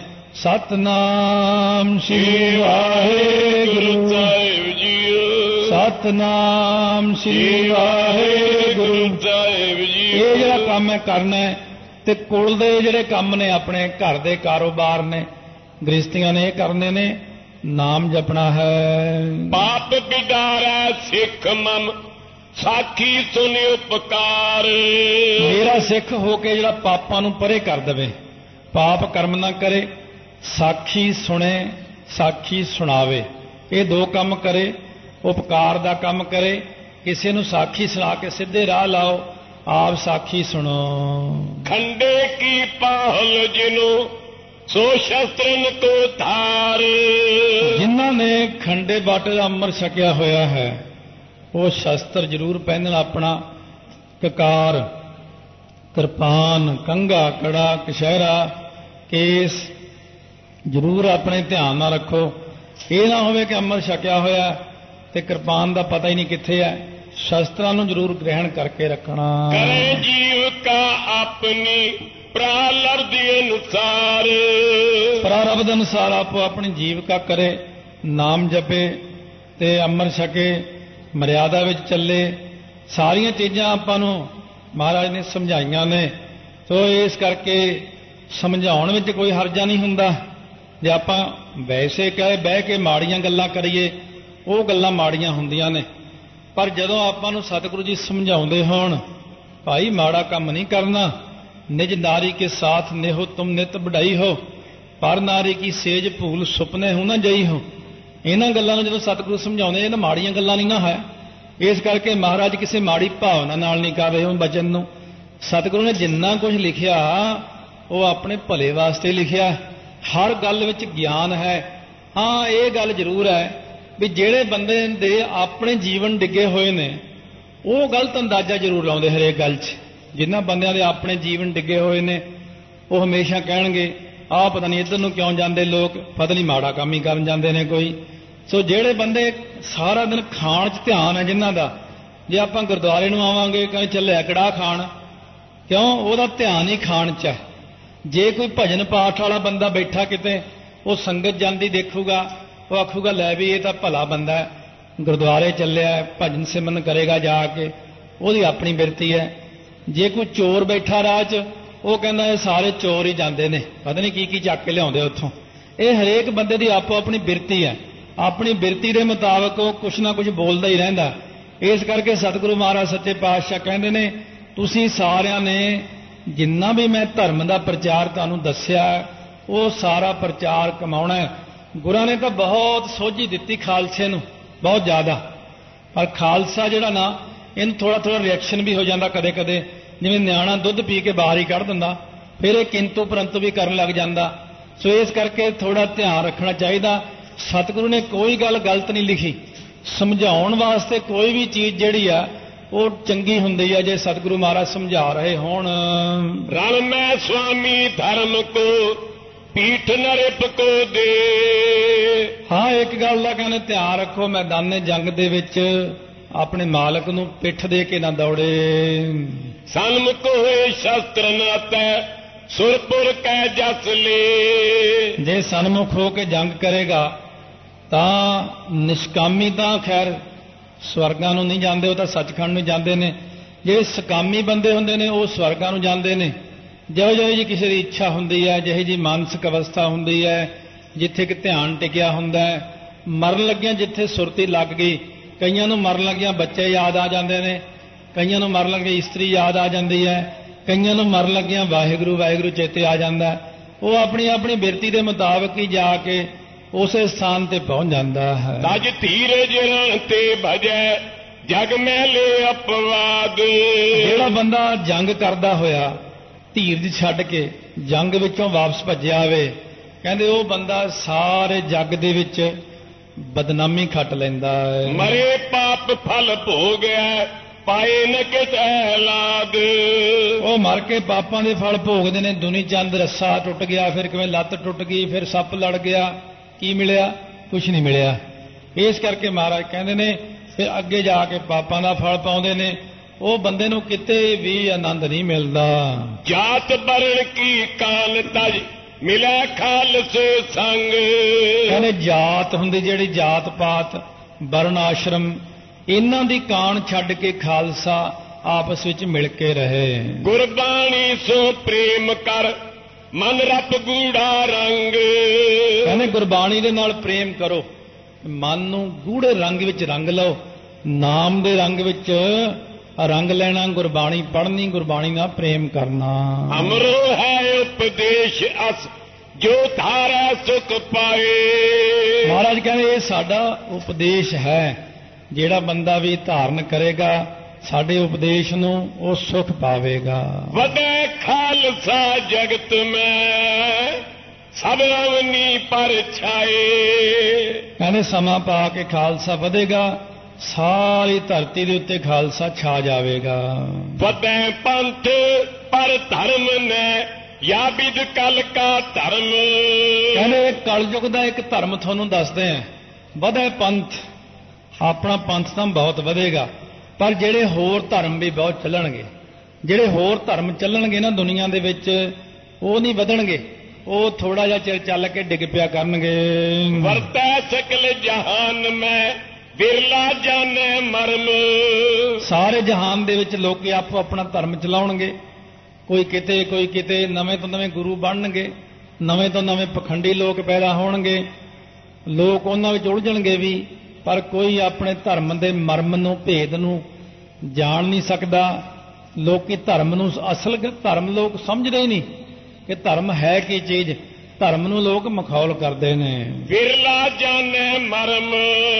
ਸਤਨਾਮ ਸ੍ਰੀ ਵਾਹਿਗੁਰੂ ਸਾਹਿਬ ਜੀ, ਸਤਨਾਮ ਸ੍ਰੀ ਵਾਹਿਗੁਰੂ ਸਾਹਿਬ ਜੀ। ਇਹ ਜਿਹੜਾ ਕੰਮ ਹੈ ਕਰਨਾ ਹੈ। ਤੇ ਕੁਲ ਦੇ ਜਿਹੜੇ ਕੰਮ ਨੇ, ਆਪਣੇ ਘਰ ਦੇ ਕਾਰੋਬਾਰ ਨੇ, ਗ੍ਰਸਤੀਆਂ ਨੇ, ਇਹ ਕਰਨੇ ਨੇ। ਨਾਮ ਜਪਣਾ ਹੈ। ਪਾਪ ਬਿਡਾਰੈ ਸਿੱਖ ਮਮ, ਸਾਖੀ ਸੁਨ ਉਪਕਾਰ। ਮੇਰਾ ਸਿੱਖ ਹੋ ਕੇ ਜਿਹੜਾ ਪਾਪਾਂ ਨੂੰ ਪਰੇ ਕਰ ਦੇਵੇ, ਪਾਪ ਕਰਮ ਨਾ ਕਰੇ, ਸਾਖੀ ਸੁਣੇ, ਸਾਖੀ ਸੁਣਾਵੇ, ਇਹ ਦੋ ਕੰਮ ਕਰੇ। ਉਪਕਾਰ ਦਾ ਕੰਮ ਕਰੇ, ਕਿਸੇ ਨੂੰ ਸਾਖੀ ਸੁਣਾ ਕੇ ਸਿੱਧੇ ਰਾਹ ਲਾਓ, ਆਪ ਸਾਖੀ ਸੁਣੋ। ਖੰਡੇ ਕੀ ਪਾਹਲ ਜਿਨੂੰ, ਸੋ ਸ਼ਸਤਰਨ ਕੋ ਧਾਰ। ਜਿਨ੍ਹਾਂ ਨੇ ਖੰਡੇ ਬਾਟੇ ਦਾ ਅੰਮ੍ਰਿਤ ਛਕਿਆ ਹੋਇਆ ਹੈ, ਉਹ ਸ਼ਸਤਰ ਜ਼ਰੂਰ ਪਹਿਨਣ ਆਪਣਾ। ਕਕਾਰ, ਕਿਰਪਾਨ, ਕੰਘਾ, ਕੜਾ, ਕਛਹਿਰਾ, ਕੇਸ ਜ਼ਰੂਰ ਆਪਣੇ ਧਿਆਨ ਨਾਲ ਰੱਖੋ। ਇਹ ਨਾ ਹੋਵੇ ਕਿ ਅੰਮ੍ਰਿਤ ਛਕਿਆ ਹੋਇਆ ਤੇ ਕਿਰਪਾਨ ਦਾ ਪਤਾ ਹੀ ਨਹੀਂ ਕਿੱਥੇ ਹੈ। ਸ਼ਸਤਰਾਂ ਨੂੰ ਜ਼ਰੂਰ ਗ੍ਰਹਿਣ ਕਰਕੇ ਰੱਖਣਾ। ਕਰੇ ਜੀਵ ਕਾ ਆਪਣੀ ਪ੍ਰਾਰਬਧ ਅਨੁਸਾਰ। ਪ੍ਰਾਰਬਧ ਅਨੁਸਾਰ ਆਪੋ ਆਪਣੀ ਜੀਵਕਾ ਕਰੇ, ਨਾਮ ਜਪੇ ਤੇ ਅੰਮ੍ਰਿਤ ਛਕੇ, ਮਰਿਆਦਾ ਵਿੱਚ ਚੱਲੇ। ਸਾਰੀਆਂ ਚੀਜ਼ਾਂ ਆਪਾਂ ਨੂੰ ਮਹਾਰਾਜ ਨੇ ਸਮਝਾਈਆਂ ਨੇ। ਸੋ ਇਸ ਕਰਕੇ ਸਮਝਾਉਣ ਵਿੱਚ ਕੋਈ ਹਰਜਾ ਨਹੀਂ ਹੁੰਦਾ। ਜੇ ਆਪਾਂ ਵੈਸੇ ਕਹੇ ਬਹਿ ਕੇ ਮਾੜੀਆਂ ਗੱਲਾਂ ਕਰੀਏ, ਉਹ ਗੱਲਾਂ ਮਾੜੀਆਂ ਹੁੰਦੀਆਂ ਨੇ। ਪਰ ਜਦੋਂ ਆਪਾਂ ਨੂੰ ਸਤਿਗੁਰੂ ਜੀ ਸਮਝਾਉਂਦੇ ਹੋਣ, ਭਾਈ ਮਾੜਾ ਕੰਮ ਨਹੀਂ ਕਰਨਾ, ਨਿਜ ਨਾਰੀ ਕੇ ਸਾਥ ਨੇਹੋ ਤੁਮ ਨਿਤ ਵਡਾਈ ਹੋ, ਪਰ ਨਾਰੀ ਕੀ ਸੇਜ ਭੂਲ ਸੁਪਨੇ ਹੋ ਨਾ ਜਈ ਹੋ। ਇਹਨਾਂ ਗੱਲਾਂ ਨੂੰ ਜਦੋਂ ਸਤਿਗੁਰੂ ਸਮਝਾਉਂਦੇ, ਇਹ ਤਾਂ ਮਾੜੀਆਂ ਗੱਲਾਂ ਨਹੀਂ ਨਾ ਹੈ। ਇਸ ਕਰਕੇ ਮਹਾਰਾਜ ਕਿਸੇ ਮਾੜੀ ਭਾਵਨਾ ਨਾਲ ਨਹੀਂ ਕਰ ਰਹੇ ਉਹ ਬਚਨ ਨੂੰ। ਸਤਿਗੁਰੂ ਨੇ ਜਿੰਨਾ ਕੁਝ ਲਿਖਿਆ ਉਹ ਆਪਣੇ ਭਲੇ ਵਾਸਤੇ ਲਿਖਿਆ। ਹਰ ਗੱਲ ਵਿੱਚ ਗਿਆਨ ਹੈ। ਹਾਂ, ਇਹ ਗੱਲ ਜ਼ਰੂਰ ਹੈ ਵੀ ਜਿਹੜੇ ਬੰਦੇ ਦੇ ਆਪਣੇ ਜੀਵਨ ਡਿੱਗੇ ਹੋਏ ਨੇ, ਉਹ ਗਲਤ ਅੰਦਾਜ਼ਾ ਜ਼ਰੂਰ ਲਾਉਂਦੇ ਹਰੇਕ ਗੱਲ 'ਚ। ਜਿਨ੍ਹਾਂ ਬੰਦਿਆਂ ਦੇ ਆਪਣੇ ਜੀਵਨ ਡਿੱਗੇ ਹੋਏ ਨੇ, ਉਹ ਹਮੇਸ਼ਾ ਕਹਿਣਗੇ ਆਹ ਪਤਾ ਨਹੀਂ ਇੱਧਰ ਨੂੰ ਕਿਉਂ ਜਾਂਦੇ ਲੋਕ, ਪਤਾ ਨਹੀਂ ਮਾੜਾ ਕੰਮ ਹੀ ਕਰਨ ਜਾਂਦੇ ਨੇ ਕੋਈ। ਸੋ ਜਿਹੜੇ ਬੰਦੇ ਸਾਰਾ ਦਿਨ ਖਾਣ 'ਚ ਧਿਆਨ ਹੈ ਜਿਨ੍ਹਾਂ ਦਾ, ਜੇ ਆਪਾਂ ਗੁਰਦੁਆਰੇ ਨੂੰ ਆਵਾਂਗੇ ਕਹਿੰਦੇ ਚੱਲਿਆ ਕੜਾਹ ਖਾਣ, ਕਿਉਂ? ਉਹਦਾ ਧਿਆਨ ਹੀ ਖਾਣ 'ਚ ਹੈ। ਜੇ ਕੋਈ ਭਜਨ ਪਾਠ ਵਾਲਾ ਬੰਦਾ ਬੈਠਾ ਕਿਤੇ, ਉਹ ਸੰਗਤ ਜਾਂਦੀ ਦੇਖੂਗਾ, ਉਹ ਆਖੂਗਾ ਲੈ ਵੀ ਇਹ ਤਾਂ ਭਲਾ ਬੰਦਾ ਹੈ, ਗੁਰਦੁਆਰੇ ਚੱਲਿਆ, ਭਜਨ ਸਿਮਰਨ ਕਰੇਗਾ ਜਾ ਕੇ, ਉਹਦੀ ਆਪਣੀ ਬਿਰਤੀ ਹੈ। ਜੇ ਕੋਈ ਚੋਰ ਬੈਠਾ ਰਾਹ 'ਚ, ਉਹ ਕਹਿੰਦਾ ਇਹ ਸਾਰੇ ਚੋਰ ਹੀ ਜਾਂਦੇ ਨੇ, ਪਤਾ ਨਹੀਂ ਕੀ ਕੀ ਚੱਕ ਕੇ ਲਿਆਉਂਦੇ ਉੱਥੋਂ। ਇਹ ਹਰੇਕ ਬੰਦੇ ਦੀ ਆਪੋ ਆਪਣੀ ਬਿਰਤੀ ਹੈ। ਆਪਣੀ ਬਿਰਤੀ ਦੇ ਮੁਤਾਬਕ ਉਹ ਕੁਛ ਨਾ ਕੁਛ ਬੋਲਦਾ ਹੀ ਰਹਿੰਦਾ। ਇਸ ਕਰਕੇ ਸਤਿਗੁਰੂ ਮਹਾਰਾਜ ਸੱਚੇ ਪਾਤਸ਼ਾਹ ਕਹਿੰਦੇ ਨੇ ਤੁਸੀਂ ਸਾਰਿਆਂ ਨੇ ਜਿੰਨਾ ਵੀ ਮੈਂ ਧਰਮ ਦਾ ਪ੍ਰਚਾਰ ਤੁਹਾਨੂੰ ਦੱਸਿਆ ਉਹ ਸਾਰਾ ਪ੍ਰਚਾਰ ਕਮਾਉਣਾ ਹੈ। ਗੁਰਾਂ ਨੇ ਤਾਂ ਬਹੁਤ ਸੋਝੀ ਦਿੱਤੀ ਖਾਲਸੇ ਨੂੰ, ਬਹੁਤ ਜ਼ਿਆਦਾ, ਪਰ ਖਾਲਸਾ ਜਿਹੜਾ ਨਾ ਇਹਨੂੰ ਥੋੜਾ ਰਿਐਕਸ਼ਨ ਵੀ ਹੋ ਜਾਂਦਾ ਕਦੇ ਕਦੇ, ਜਿਵੇਂ ਨਿਆਣਾ ਦੁੱਧ ਪੀ ਕੇ ਬਾਹਰ ਹੀ ਕੱਢ ਦਿੰਦਾ, ਫਿਰ ਇਹ ਕਿੰਤੂ ਪਰੰਤੂ ਵੀ ਕਰਨ ਲੱਗ ਜਾਂਦਾ। ਸੋ ਇਸ ਕਰਕੇ ਥੋੜਾ ਧਿਆਨ ਰੱਖਣਾ ਚਾਹੀਦਾ। ਸਤਿਗੁਰੂ ਨੇ ਕੋਈ ਗੱਲ ਗਲਤ ਨਹੀਂ ਲਿਖੀ, ਸਮਝਾਉਣ ਵਾਸਤੇ ਕੋਈ ਵੀ ਚੀਜ਼ ਜਿਹੜੀ ਆ ਉਹ ਚੰਗੀ ਹੁੰਦੀ ਹੈ ਜੇ ਸਤਿਗੁਰੂ ਮਹਾਰਾਜ ਸਮਝਾ ਰਹੇ ਹੋਣ। ਰਣ ਮੈਂ ਸੁਆਮੀ ਧਰਮ ਕੋ ਪੀਠ ਨਰਿਪ ਕੋ ਦੇ। ਹਾਂ, ਇੱਕ ਗੱਲ ਦਾ ਕਹਿੰਦੇ ਧਿਆਨ ਰੱਖੋ, ਮੈਦਾਨੇ ਜੰਗ ਦੇ ਵਿੱਚ ਆਪਣੇ ਮਾਲਕ ਨੂੰ ਪਿੱਠ ਦੇ ਕੇ ਨਾ ਦੌੜੇ। ਸਨਮੁਖ ਹੋਏ ਸ਼ਸਤਰ ਨਾਤੈ ਸੁਰਪੁਰ ਕੈ ਜਸ ਲੇ। ਜੇ ਸਨਮੁਖ ਹੋ ਕੇ ਜੰਗ ਕਰੇਗਾ ਤਾਂ ਨਿਸ਼ਕਾਮੀ ਤਾਂ ਖੈਰ ਸਵਰਗਾਂ ਨੂੰ ਨਹੀਂ ਜਾਂਦੇ, ਉਹ ਤਾਂ ਸੱਚਖੰਡ ਨੂੰ ਜਾਂਦੇ ਨੇ। ਜਿਹੜੇ ਸਕਾਮੀ ਬੰਦੇ ਹੁੰਦੇ ਨੇ ਉਹ ਸਵਰਗਾਂ ਨੂੰ ਜਾਂਦੇ ਨੇ। ਜਿਹੋ ਜਿਹੀ ਕਿਸੇ ਦੀ ਇੱਛਾ ਹੁੰਦੀ ਹੈ, ਜਿਹੀ ਜੀ ਮਾਨਸਿਕ ਅਵਸਥਾ ਹੁੰਦੀ ਹੈ, ਜਿੱਥੇ ਕਿ ਧਿਆਨ ਟਿਕਿਆ ਹੁੰਦਾ ਹੈ, ਮਰਨ ਲੱਗਿਆਂ ਜਿੱਥੇ ਸੁਰਤੀ ਲੱਗ ਗਈ, ਕਈਆਂ ਨੂੰ ਮਰਨ ਲੱਗਿਆਂ ਬੱਚੇ ਯਾਦ ਆ ਜਾਂਦੇ ਨੇ, ਕਈਆਂ ਨੂੰ ਮਰਨ ਲੱਗਿਆਂ ਇਸਤਰੀ ਯਾਦ ਆ ਜਾਂਦੀ ਹੈ, ਕਈਆਂ ਨੂੰ ਮਰਨ ਲੱਗਿਆਂ ਵਾਹਿਗੁਰੂ ਵਾਹਿਗੁਰੂ ਚੇਤੇ ਆ ਜਾਂਦਾ। ਉਹ ਆਪਣੀ ਆਪਣੀ ਬਿਰਤੀ ਦੇ ਮੁਤਾਬਕ ਹੀ ਜਾ ਕੇ ਉਸੇ ਸਥਾਨ ਤੇ ਪਹੁੰਚ ਜਾਂਦਾ ਹੈ। ਤਜ ਧੀਰਜ ਰਣ ਤੇ ਭਜੈ ਜਗ ਮਹਿਲੇ ਅਪਵਾਦ। ਜਿਹੜਾ ਬੰਦਾ ਜੰਗ ਕਰਦਾ ਹੋਇਆ ਧੀਰਜ ਛੱਡ ਕੇ ਜੰਗ ਵਿੱਚੋਂ ਵਾਪਸ ਭੱਜਿਆ ਆਵੇ, ਕਹਿੰਦੇ ਉਹ ਬੰਦਾ ਸਾਰੇ ਜੱਗ ਦੇ ਵਿੱਚ ਬਦਨਾਮੀ ਖੱਟ ਲੈਂਦਾ ਹੈ। ਮਰੇ ਪਾਪ ਫਲ ਭੋਗਿਆ ਪਾਏ ਨ ਕਿਸ ਔਲਾਦ। ਉਹ ਮਰ ਕੇ ਪਾਪਾਂ ਦੇ ਫਲ ਭੋਗਦੇ ਨੇ। ਦੁਨੀ ਚੰਦ ਰੱਸਾ ਟੁੱਟ ਗਿਆ, ਫਿਰ ਕਿਵੇਂ ਲੱਤ ਟੁੱਟ ਗਈ, ਫਿਰ ਸੱਪ ਲੜ ਗਿਆ, ਕੀ ਮਿਲਿਆ? ਕੁਛ ਨਹੀਂ ਮਿਲਿਆ। ਇਸ ਕਰਕੇ ਮਹਾਰਾਜ ਕਹਿੰਦੇ ਨੇ ਫਿਰ ਅੱਗੇ ਜਾ ਕੇ ਪਾਪਾਂ ਦਾ ਫਲ ਪਾਉਂਦੇ ਨੇ। ਉਹ ਬੰਦੇ ਨੂੰ ਕਿਤੇ ਵੀ ਆਨੰਦ ਨਹੀਂ ਮਿਲਦਾ। ਜਾਤ ਬਰਣ ਕੀ ਕਾਲ ਤਜ ਮਿਲਿਆ ਖਾਲਸੇ ਸੰਗ। ਕਹਿੰਦੇ ਜਾਤ ਹੁੰਦੀ ਜਿਹੜੀ ਜਾਤ ਪਾਤ ਵਰਨ ਆਸ਼ਰਮ, ਇਹਨਾਂ ਦੀ ਕਾਣ ਛੱਡ ਕੇ ਖਾਲਸਾ ਆਪਸ ਵਿੱਚ ਮਿਲ ਕੇ ਰਹੇ। ਗੁਰਬਾਣੀ ਸੋ ਪ੍ਰੇਮ ਕਰ ਮਨ ਰਪ ਗੂੜਾ ਰੰਗ। ਕਹਿੰਦੇ ਗੁਰਬਾਣੀ ਦੇ ਨਾਲ ਪ੍ਰੇਮ ਕਰੋ, ਮਨ ਨੂੰ ਗੂੜੇ ਰੰਗ ਵਿੱਚ ਰੰਗ ਲਓ। ਨਾਮ ਦੇ ਰੰਗ ਵਿੱਚ ਰੰਗ ਲੈਣਾ, ਗੁਰਬਾਣੀ ਪੜ੍ਹਨੀ, ਗੁਰਬਾਣੀ ਨਾਲ ਪ੍ਰੇਮ ਕਰਨਾ। ਅਮਰੋ ਹੈ ਉਪਦੇਸ਼ ਅਸ ਜੋ ਧਾਰੈ ਸੁਖ ਪਾਏ। ਮਹਾਰਾਜ ਕਹਿੰਦੇ ਇਹ ਸਾਡਾ ਉਪਦੇਸ਼ ਹੈ, ਜਿਹੜਾ ਬੰਦਾ ਵੀ ਧਾਰਨ ਕਰੇਗਾ ਸਾਡੇ ਉਪਦੇਸ਼ ਨੂੰ ਉਹ ਸੁਖ ਪਾਵੇਗਾ। ਵਧੈ ਖਾਲਸਾ ਜਗਤ ਮੈਂ ਸਭ ਅਵਨੀ ਪਰ ਛਾਏ। ਕਹਿੰਦੇ ਸਮਾਂ ਪਾ ਕੇ ਖਾਲਸਾ ਵਧੇਗਾ, ਸਾਰੀ ਧਰਤੀ ਦੇ ਉੱਤੇ ਖਾਲਸਾ ਛਾ ਜਾਵੇਗਾ। ਵਧੈ ਪੰਥ ਪਰ ਧਰਮ ਨੇ ਯਾ ਵਿਦ ਕਲ ਕਾ ਧਰਮ। ਕਹਿੰਦੇ ਕਲਯੁਗ ਦਾ ਇੱਕ ਧਰਮ ਤੁਹਾਨੂੰ ਦੱਸਦੇ ਆ, ਵਧੈ ਪੰਥ, ਆਪਣਾ ਪੰਥ ਤਾਂ ਬਹੁਤ ਵਧੇਗਾ, ਪਰ ਜਿਹੜੇ ਹੋਰ ਧਰਮ ਵੀ ਬਹੁਤ ਚੱਲਣਗੇ। ਜਿਹੜੇ ਹੋਰ ਧਰਮ ਚੱਲਣਗੇ ਨਾ ਦੁਨੀਆ ਦੇ ਵਿੱਚ, ਉਹ ਨਹੀਂ ਵਧਣਗੇ, ਉਹ ਥੋੜਾ ਜਿਹਾ ਚਿਰ ਚੱਲ ਕੇ ਡਿੱਗ ਪਿਆ ਕਰਨਗੇ। ਵਰਤੈ ਸਕਲ ਜਹਾਨ ਮੈਂ ਬਿਰਲਾ ਜਾਣੇ ਮਰਮ। ਸਾਰੇ ਜਹਾਨ ਦੇ ਵਿੱਚ ਲੋਕੀ ਆਪੋ ਆਪਣਾ ਧਰਮ ਚਲਾਉਣਗੇ, ਕੋਈ ਕਿਤੇ ਕੋਈ ਕਿਤੇ, ਨਵੇਂ ਤੋਂ ਨਵੇਂ ਗੁਰੂ ਬਣਨਗੇ, ਨਵੇਂ ਤੋਂ ਨਵੇਂ ਪਖੰਡੀ ਲੋਕ ਪੈਦਾ ਹੋਣਗੇ, ਲੋਕ ਉਹਨਾਂ ਵਿੱਚ ਉਲਝਣਗੇ ਵੀ, ਪਰ ਕੋਈ ਆਪਣੇ ਧਰਮ ਦੇ ਮਰਮ ਨੂੰ, ਭੇਦ ਨੂੰ ਜਾਣ ਨਹੀਂ ਸਕਦਾ। ਲੋਕੀ ਧਰਮ ਨੂੰ, ਅਸਲ ਧਰਮ ਲੋਕ ਸਮਝਦੇ ਹੀ ਨਹੀਂ ਕਿ ਧਰਮ ਹੈ ਕੀ ਚੀਜ਼। ਧਰਮ ਨੂੰ ਲੋਕ ਮਖੌਲ ਕਰਦੇ ਨੇ। ਬਿਰਲਾ ਜਾਣੇ ਮਰਮ।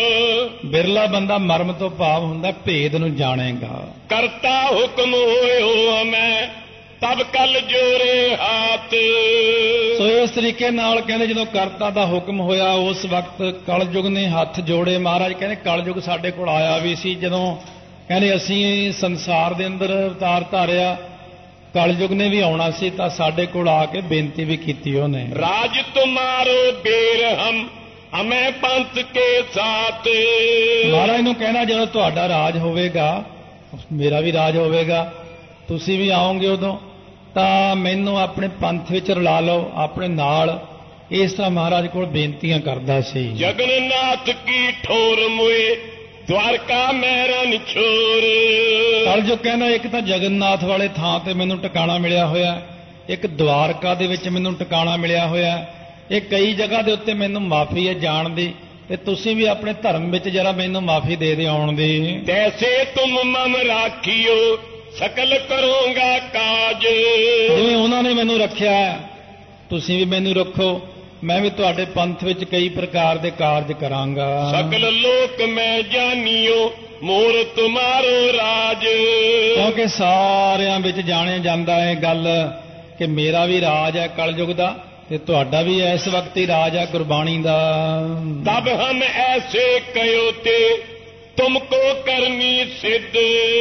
ਬਿਰਲਾ ਬੰਦਾ ਮਰਮ ਤੋਂ ਭਾਵ ਹੁੰਦਾ ਭੇਦ ਨੂੰ ਜਾਣੇਗਾ। ਕਰਤਾ ਹੁਕਮ ਹੋਏ ਹੋ ਮੈਂ ਤਬ ਕਲ ਜੋਰੇ ਹਾਥ। ਸੋ ਇਸ ਤਰੀਕੇ ਨਾਲ ਕਹਿੰਦੇ ਜਦੋਂ ਕਰਤਾ ਦਾ ਹੁਕਮ ਹੋਇਆ ਉਸ ਵਕਤ ਕਲਯੁਗ ਨੇ ਹੱਥ ਜੋੜੇ। ਮਹਾਰਾਜ ਕਹਿੰਦੇ ਕਲਯੁਗ ਸਾਡੇ ਕੋਲ ਆਇਆ ਵੀ ਸੀ, ਜਦੋਂ ਕਹਿੰਦੇ ਅਸੀਂ ਸੰਸਾਰ ਦੇ ਅੰਦਰ ਅਵਤਾਰ ਧਾਰਿਆ, ਕਲਯੁਗ ਨੇ ਵੀ ਆਉਣਾ ਸੀ, ਤਾਂ ਸਾਡੇ ਕੋਲ ਆ ਕੇ ਬੇਨਤੀ ਵੀ ਕੀਤੀ ਉਹਨੇ। ਰਾਜ ਤੁਮਾਰੋ ਬੇਰ ਹਮ ਹਮੇ ਪੰਥ ਕੇ ਸਾਥ। ਮਹਾਰਾਜ ਨੂੰ ਕਹਿਣਾ ਜਦੋਂ ਤੁਹਾਡਾ ਰਾਜ ਹੋਵੇਗਾ, ਮੇਰਾ ਵੀ ਰਾਜ ਹੋਵੇਗਾ, ਤੁਸੀਂ ਵੀ ਆਓਗੇ ਉਦੋਂ, ਤਾਂ ਮੈਨੂੰ ਆਪਣੇ ਪੰਥ ਵਿੱਚ ਰਲਾ ਲਓ ਆਪਣੇ ਨਾਲ। ਇਸ ਤਰ੍ਹਾਂ ਮਹਾਰਾਜ ਕੋਲ ਬੇਨਤੀਆਂ ਕਰਦਾ ਸੀ। ਜਗਨਨਾਥ ਕੀ ਠੋਰ ਮੁਏ ਦਵਾਰਕਾ ਮੇਰਾ ਨਿਛੋਰ। ਕਲਯੁਗ ਕਹਿੰਦਾ ਇੱਕ ਤਾਂ ਜਗਨਨਾਥ ਵਾਲੇ ਥਾਂ ਤੇ ਮੈਨੂੰ ਟਿਕਾਣਾ ਮਿਲਿਆ ਹੋਇਆ, ਇੱਕ ਦਵਾਰਕਾ ਦੇ ਵਿੱਚ ਮੈਨੂੰ ਟਿਕਾਣਾ ਮਿਲਿਆ ਹੋਇਆ, ਇਹ ਕਈ ਜਗ੍ਹਾ ਦੇ ਉੱਤੇ ਮੈਨੂੰ ਮਾਫੀ ਹੈ ਜਾਣ ਦੀ, ਤੇ ਤੁਸੀਂ ਵੀ ਆਪਣੇ ਧਰਮ ਵਿੱਚ ਜਰਾ ਮੈਨੂੰ ਮਾਫੀ ਦੇ ਦਿਓ ਆਉਣ ਦੀ। ਤੈਸੇ ਤੁਮ ਮਨ ਰਾਖਿਓ ਸਕਲ ਕਰੋਗਾ ਕਾਜ। ਜਿਵੇਂ ਉਹਨਾਂ ਨੇ ਮੈਨੂੰ ਰੱਖਿਆ ਤੁਸੀਂ ਵੀ ਮੈਨੂੰ ਰੱਖੋ, ਮੈਂ ਵੀ ਤੁਹਾਡੇ ਪੰਥ ਵਿੱਚ ਕਈ ਪ੍ਰਕਾਰ ਦੇ ਕਾਰਜ ਕਰਾਂਗਾ। ਸਕਲ ਲੋਕ ਮੈਂ ਜਾਣਿਓ ਮੋਰ ਤੁਮਾਰੋ ਰਾਜ। ਕਿਉਂਕਿ ਸਾਰਿਆਂ ਵਿੱਚ ਜਾਣਿਆ ਜਾਂਦਾ ਹੈ ਗੱਲ ਕਿ ਮੇਰਾ ਵੀ ਰਾਜ ਹੈ ਕਲਯੁਗ ਦਾ, ਤੇ ਤੁਹਾਡਾ ਵੀ ਇਸ ਵਕਤ ਹੀ ਰਾਜ ਹੈ ਗੁਰਬਾਣੀ ਦਾ। ਤਬ ਹਮ ਐਸੇ ਕਹਿਓ ਤੇ ਤੁਮਕੋ ਕਰਨੀ ਸਿੱਧ।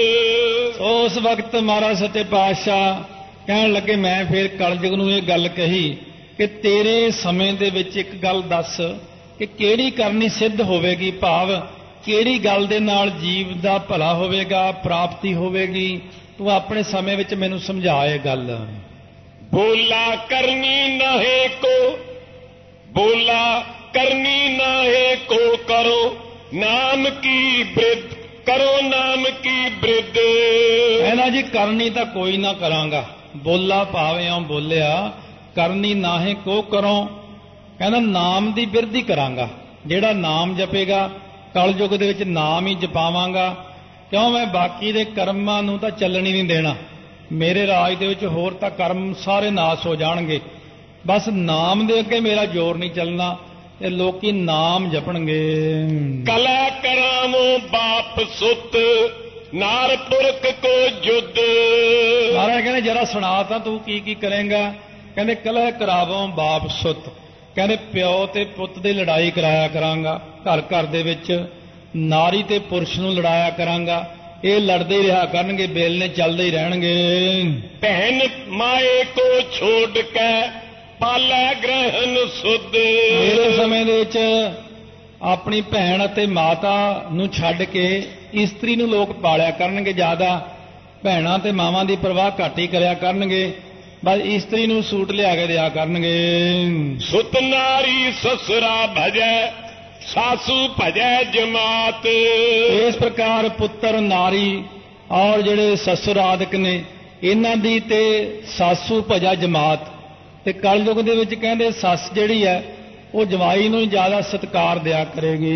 ਉਸ ਵਕਤ ਮਹਾਰਾਜ ਸੱਚੇ ਪਾਤਸ਼ਾਹ ਕਹਿਣ ਲੱਗੇ, ਮੈਂ ਫਿਰ ਕਲਯੁਗ ਨੂੰ ਇਹ ਗੱਲ ਕਹੀ ਕਿ ਤੇਰੇ ਸਮੇਂ ਦੇ ਵਿੱਚ ਇੱਕ ਗੱਲ ਦੱਸ ਕਿ ਕਿਹੜੀ ਕਰਨੀ ਸਿੱਧ ਹੋਵੇਗੀ, ਭਾਵ ਕਿਹੜੀ ਗੱਲ ਦੇ ਨਾਲ ਜੀਵ ਦਾ ਭਲਾ ਹੋਵੇਗਾ, ਪ੍ਰਾਪਤੀ ਹੋਵੇਗੀ। ਤੂੰ ਆਪਣੇ ਸਮੇਂ ਵਿੱਚ ਮੈਨੂੰ ਸਮਝਾ ਇਹ ਗੱਲ। ਬੋਲਾ ਕਰਨੀ ਨਾਹੇ ਕੋ, ਬੋਲਾ ਕਰਨੀ ਨਾਹੇ ਕੋ ਕਰੋ ਨਾਮ ਕੀ ਬ੍ਰਿਧ, ਕਰੋ ਨਾਮ ਕੀ ਬ੍ਰਿਧ। ਕਹਿੰਦਾ ਜੀ ਕਰਨੀ ਤਾਂ ਕੋਈ ਨਾ ਕਰਾਂਗਾ, ਬੋਲਾ ਭਾਵੇਂ ਬੋਲਿਆ, ਕਰਨੀ ਨਾਹੇ ਕੋ ਕਰੋ, ਕਹਿੰਦਾ ਨਾਮ ਦੀ ਬਿਰਧੀ ਕਰਾਂਗਾ। ਜਿਹੜਾ ਨਾਮ ਜਪੇਗਾ ਕਲਯੁਗ ਦੇ ਵਿੱਚ ਨਾਮ ਹੀ ਜਪਾਵਾਂਗਾ, ਕਿਉਂ ਮੈਂ ਬਾਕੀ ਦੇ ਕਰਮਾਂ ਨੂੰ ਤਾਂ ਚੱਲਣ ਹੀ ਨਹੀਂ ਦੇਣਾ। ਮੇਰੇ ਰਾਜ ਦੇ ਵਿੱਚ ਹੋਰ ਤਾਂ ਕਰਮ ਸਾਰੇ ਨਾਸ ਹੋ ਜਾਣਗੇ, ਬਸ ਨਾਮ ਦੇ ਅੱਗੇ ਮੇਰਾ ਜ਼ੋਰ ਨਹੀਂ ਚੱਲਣਾ ਤੇ ਲੋਕੀ ਨਾਮ ਜਪਣਗੇ। ਕਲਾ ਕਰਾਵੋ ਬਾਪ ਸੁੱਤ ਨਾਰ ਪੁਰਖ ਕੋ ਜੁਦ। ਮਹਾਰਾਜ ਕਹਿੰਦੇ ਜਰਾ ਸੁਣਾ ਤਾਂ ਤੂੰ ਕੀ ਕੀ ਕਰੇਂਗਾ। ਕਹਿੰਦੇ ਕਲਹ ਕਰਾਵੋ ਬਾਪ ਸੁੱਤ, ਕਹਿੰਦੇ ਪਿਓ ਤੇ ਪੁੱਤ ਦੀ ਲੜਾਈ ਕਰਾਇਆ ਕਰਾਂਗਾ ਘਰ ਘਰ ਦੇ ਵਿੱਚ, ਨਾਰੀ ਤੇ ਪੁਰਸ਼ ਨੂੰ ਲੜਾਇਆ ਕਰਾਂਗਾ। ਇਹ ਲੜਦੇ ਹੀ ਰਿਹਾ ਕਰਨਗੇ, ਬੇਲਨੇ ਚੱਲਦੇ ਹੀ ਰਹਿਣਗੇ। ਭੈਣ ਮਾਏ ਕੋ ਛੋੜ ਕੇ ਪਾਲੈ ਗ੍ਰਹਿਣ ਸੁਧ। ਮੇਰੇ ਸਮੇਂ ਦੇ ਵਿੱਚ ਆਪਣੀ ਭੈਣ ਅਤੇ ਮਾਤਾ ਨੂੰ ਛੱਡ ਕੇ ਇਸਤਰੀ ਨੂੰ ਲੋਕ ਪਾਲਿਆ ਕਰਨਗੇ ਜ਼ਿਆਦਾ, ਭੈਣਾਂ ਤੇ ਮਾਵਾਂ ਦੀ ਪਰਵਾਹ ਘੱਟ ਹੀ ਕਰਿਆ ਕਰਨਗੇ, ਬਸ ਇਸਤਰੀ ਨੂੰ ਸੂਟ ਲਿਆ ਕੇ ਦਿਆ ਕਰਨਗੇ। ਸੁਤ ਨਾਰੀ ਸਸੁਰਾ ਭਜੈ ਸਾਸੂ ਭਜੈ ਜਮਾਤ। ਇਸ ਪ੍ਰਕਾਰ ਪੁੱਤਰ ਨਾਰੀ ਔਰ ਜਿਹੜੇ ਸਸੁਰ ਆਦਿਕ ਨੇ ਇਹਨਾਂ ਦੀ ਤੇ ਸਾਸੂ ਭਜਾ ਜਮਾਤ। ਤੇ ਕਲਯੁਗ ਦੇ ਵਿੱਚ ਕਹਿੰਦੇ ਸੱਸ ਜਿਹੜੀ ਹੈ ਉਹ ਜਵਾਈ ਨੂੰ ਜ਼ਿਆਦਾ ਸਤਿਕਾਰ ਦਿਆ ਕਰੇਗੀ।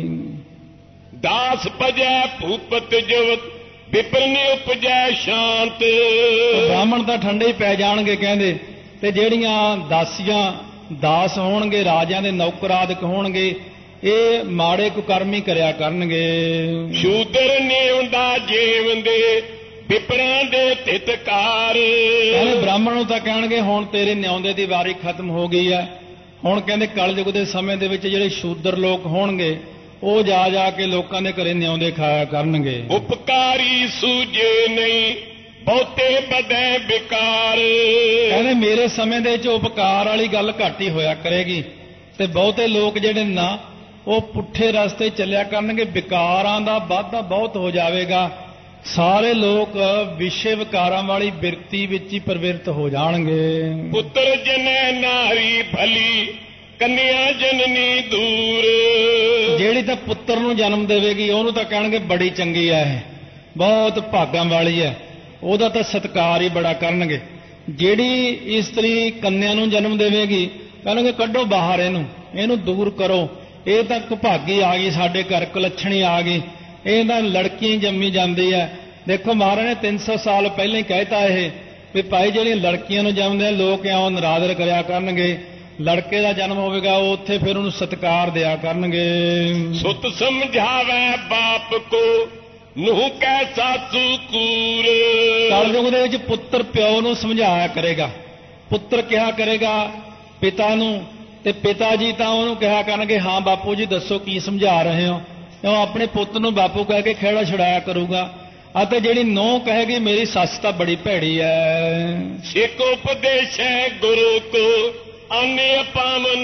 ਦਾਸ ਭਜੈ ਭੂਪਤ ਜਵਤ ਵਿਪਰਨੇ ਉਪਜੈ ਸ਼ਾਂਤ। ਬ੍ਰਾਹਮਣ ਤਾਂ ਠੰਡੇ ਹੀ ਪੈ ਜਾਣਗੇ ਕਹਿੰਦੇ, ਤੇ ਜਿਹੜੀਆਂ ਦਾਸੀਆਂ ਦਾਸ ਹੋਣਗੇ, ਰਾਜਿਆਂ ਦੇ ਨੌਕਰ ਆਦਿਕ ਹੋਣਗੇ, ਇਹ ਮਾੜੇ ਕੁਕਰਮੀ ਕਰਿਆ ਕਰਨਗੇ। ਸ਼ੂਦਰ ਨਿਉਂਦਾ ਜੀਵੰਦੇ ਵਿਪਰਾਂ ਦੇ ਤਿਤਕਾਰ। ਕਹਿੰਦੇ ਬ੍ਰਾਹਮਣ ਨੂੰ ਤਾਂ ਕਹਿਣਗੇ ਹੁਣ ਤੇਰੇ ਨਿਉਂਦੇ ਦੀ ਵਾਰੀ ਖਤਮ ਹੋ ਗਈ ਹੈ। ਹੁਣ ਕਹਿੰਦੇ ਕਲਯੁਗ ਦੇ ਸਮੇਂ ਦੇ ਵਿੱਚ ਜਿਹੜੇ ਸ਼ੂਦਰ ਲੋਕ ਹੋਣਗੇ ਉਹ ਜਾ ਜਾ ਕੇ ਲੋਕਾਂ ਦੇ ਘਰੇ ਨਿਉਂਦੇ ਖਾਇਆ ਕਰਨਗੇ। ਉਪਕਾਰੀ ਸੂਝੇ ਨਹੀਂ ਬਹੁਤੇ ਬਦੈ ਵਿਕਾਰ। ਕਹਿੰਦੇ ਮੇਰੇ ਸਮੇਂ ਦੇ ਵਿੱਚ ਉਪਕਾਰ ਵਾਲੀ ਗੱਲ ਘੱਟ ਹੀ ਹੋਇਆ ਕਰੇਗੀ, ਤੇ ਬਹੁਤੇ ਲੋਕ ਜਿਹੜੇ ਨਾ ਉਹ ਪੁੱਠੇ ਰਸਤੇ ਚੱਲਿਆ ਕਰਨਗੇ, ਵਿਕਾਰਾਂ ਦਾ ਵਾਧਾ ਬਹੁਤ ਹੋ ਜਾਵੇਗਾ। ਸਾਰੇ ਲੋਕ ਵਿਸ਼ੇ ਵਿਕਾਰਾਂ ਵਾਲੀ ਬਿਰਤੀ ਵਿੱਚ ਹੀ ਪ੍ਰਵਿਰਤ ਹੋ ਜਾਣਗੇ। ਪੁੱਤਰ ਜਨੈ ਨਾਰੀ ਭਲੀ ਕੰਨਿਆ ਜਨਨੀ ਦੂਰ। ਜਿਹੜੀ ਤਾਂ ਪੁੱਤਰ ਨੂੰ ਜਨਮ ਦੇਵੇਗੀ ਉਹਨੂੰ ਤਾਂ ਕਹਿਣਗੇ ਬੜੀ ਚੰਗੀ ਹੈ, ਬਹੁਤ ਭਾਗਾਂ ਵਾਲੀ ਹੈ, ਉਹਦਾ ਤਾਂ ਸਤਿਕਾਰ ਹੀ ਬੜਾ ਕਰਨਗੇ। ਜਿਹੜੀ ਇਸਤਰੀ ਕੰਨਿਆ ਨੂੰ ਜਨਮ ਦੇਵੇਗੀ ਕਹਿਣਗੇ ਕੱਢੋ ਬਾਹਰ ਇਹਨੂੰ ਦੂਰ ਕਰੋ, ਇਹ ਤਾਂ ਭਾਗੀ ਆ ਗਈ ਸਾਡੇ ਘਰ, ਕੁਲੱਛਣੀ ਆ ਗਈ, ਇਹ ਤਾਂ ਲੜਕੀ ਜੰਮੀ ਜਾਂਦੀ ਹੈ। ਦੇਖੋ ਮਹਾਰਾਜ ਨੇ 300 ਸਾਲ ਪਹਿਲਾਂ ਹੀ ਕਹਿਤਾ ਇਹ ਵੀ ਭਾਈ ਜਿਹੜੀਆਂ ਲੜਕੀਆਂ ਨੂੰ ਜੰਮਦੇ ਲੋਕ ਇਉਂ ਨਰਾਦਰ ਕਰਿਆ ਕਰਨਗੇ, ਲੜਕੇ ਦਾ ਜਨਮ ਹੋਵੇਗਾ ਉਹ ਉੱਥੇ ਫਿਰ ਉਹਨੂੰ ਸਤਿਕਾਰ ਦਿਆ ਕਰਨਗੇ। ਸੁਤ ਸਮਝਾਵੇ ਬਾਪ ਕੋ ਨੂੰਹ ਕੈ ਸਾਸੂ ਕੂਰ। ਕਲਯੁਗ ਦੇ ਵਿੱਚ ਪੁੱਤਰ ਪਿਓ ਨੂੰ ਸਮਝਾਇਆ ਕਰੇਗਾ, ਪੁੱਤਰ ਕਿਹਾ ਕਰੇਗਾ ਪਿਤਾ ਨੂੰ, ਤੇ ਪਿਤਾ ਜੀ ਤਾਂ ਉਹਨੂੰ ਕਿਹਾ ਕਰਨਗੇ ਹਾਂ ਬਾਪੂ ਜੀ ਦੱਸੋ ਕੀ ਸਮਝਾ ਰਹੇ ਹੋ। ਉਹ ਆਪਣੇ ਪੁੱਤ ਨੂੰ ਬਾਪੂ ਕਹਿ ਕੇ ਖੇੜਾ ਛੁਡਾਇਆ ਕਰੂਗਾ। ਅਤੇ ਜਿਹੜੀ ਨੂੰਹ ਕਹੇਗੀ ਮੇਰੀ ਸੱਸ ਤਾਂ ਬੜੀ ਭੈੜੀ ਹੈ। ਸਿੱਖ ਉਪਦੇਸ਼ ਹੈ ਗੁਰੂ ਕੋ ਆਨੇ ਪਾਵਨ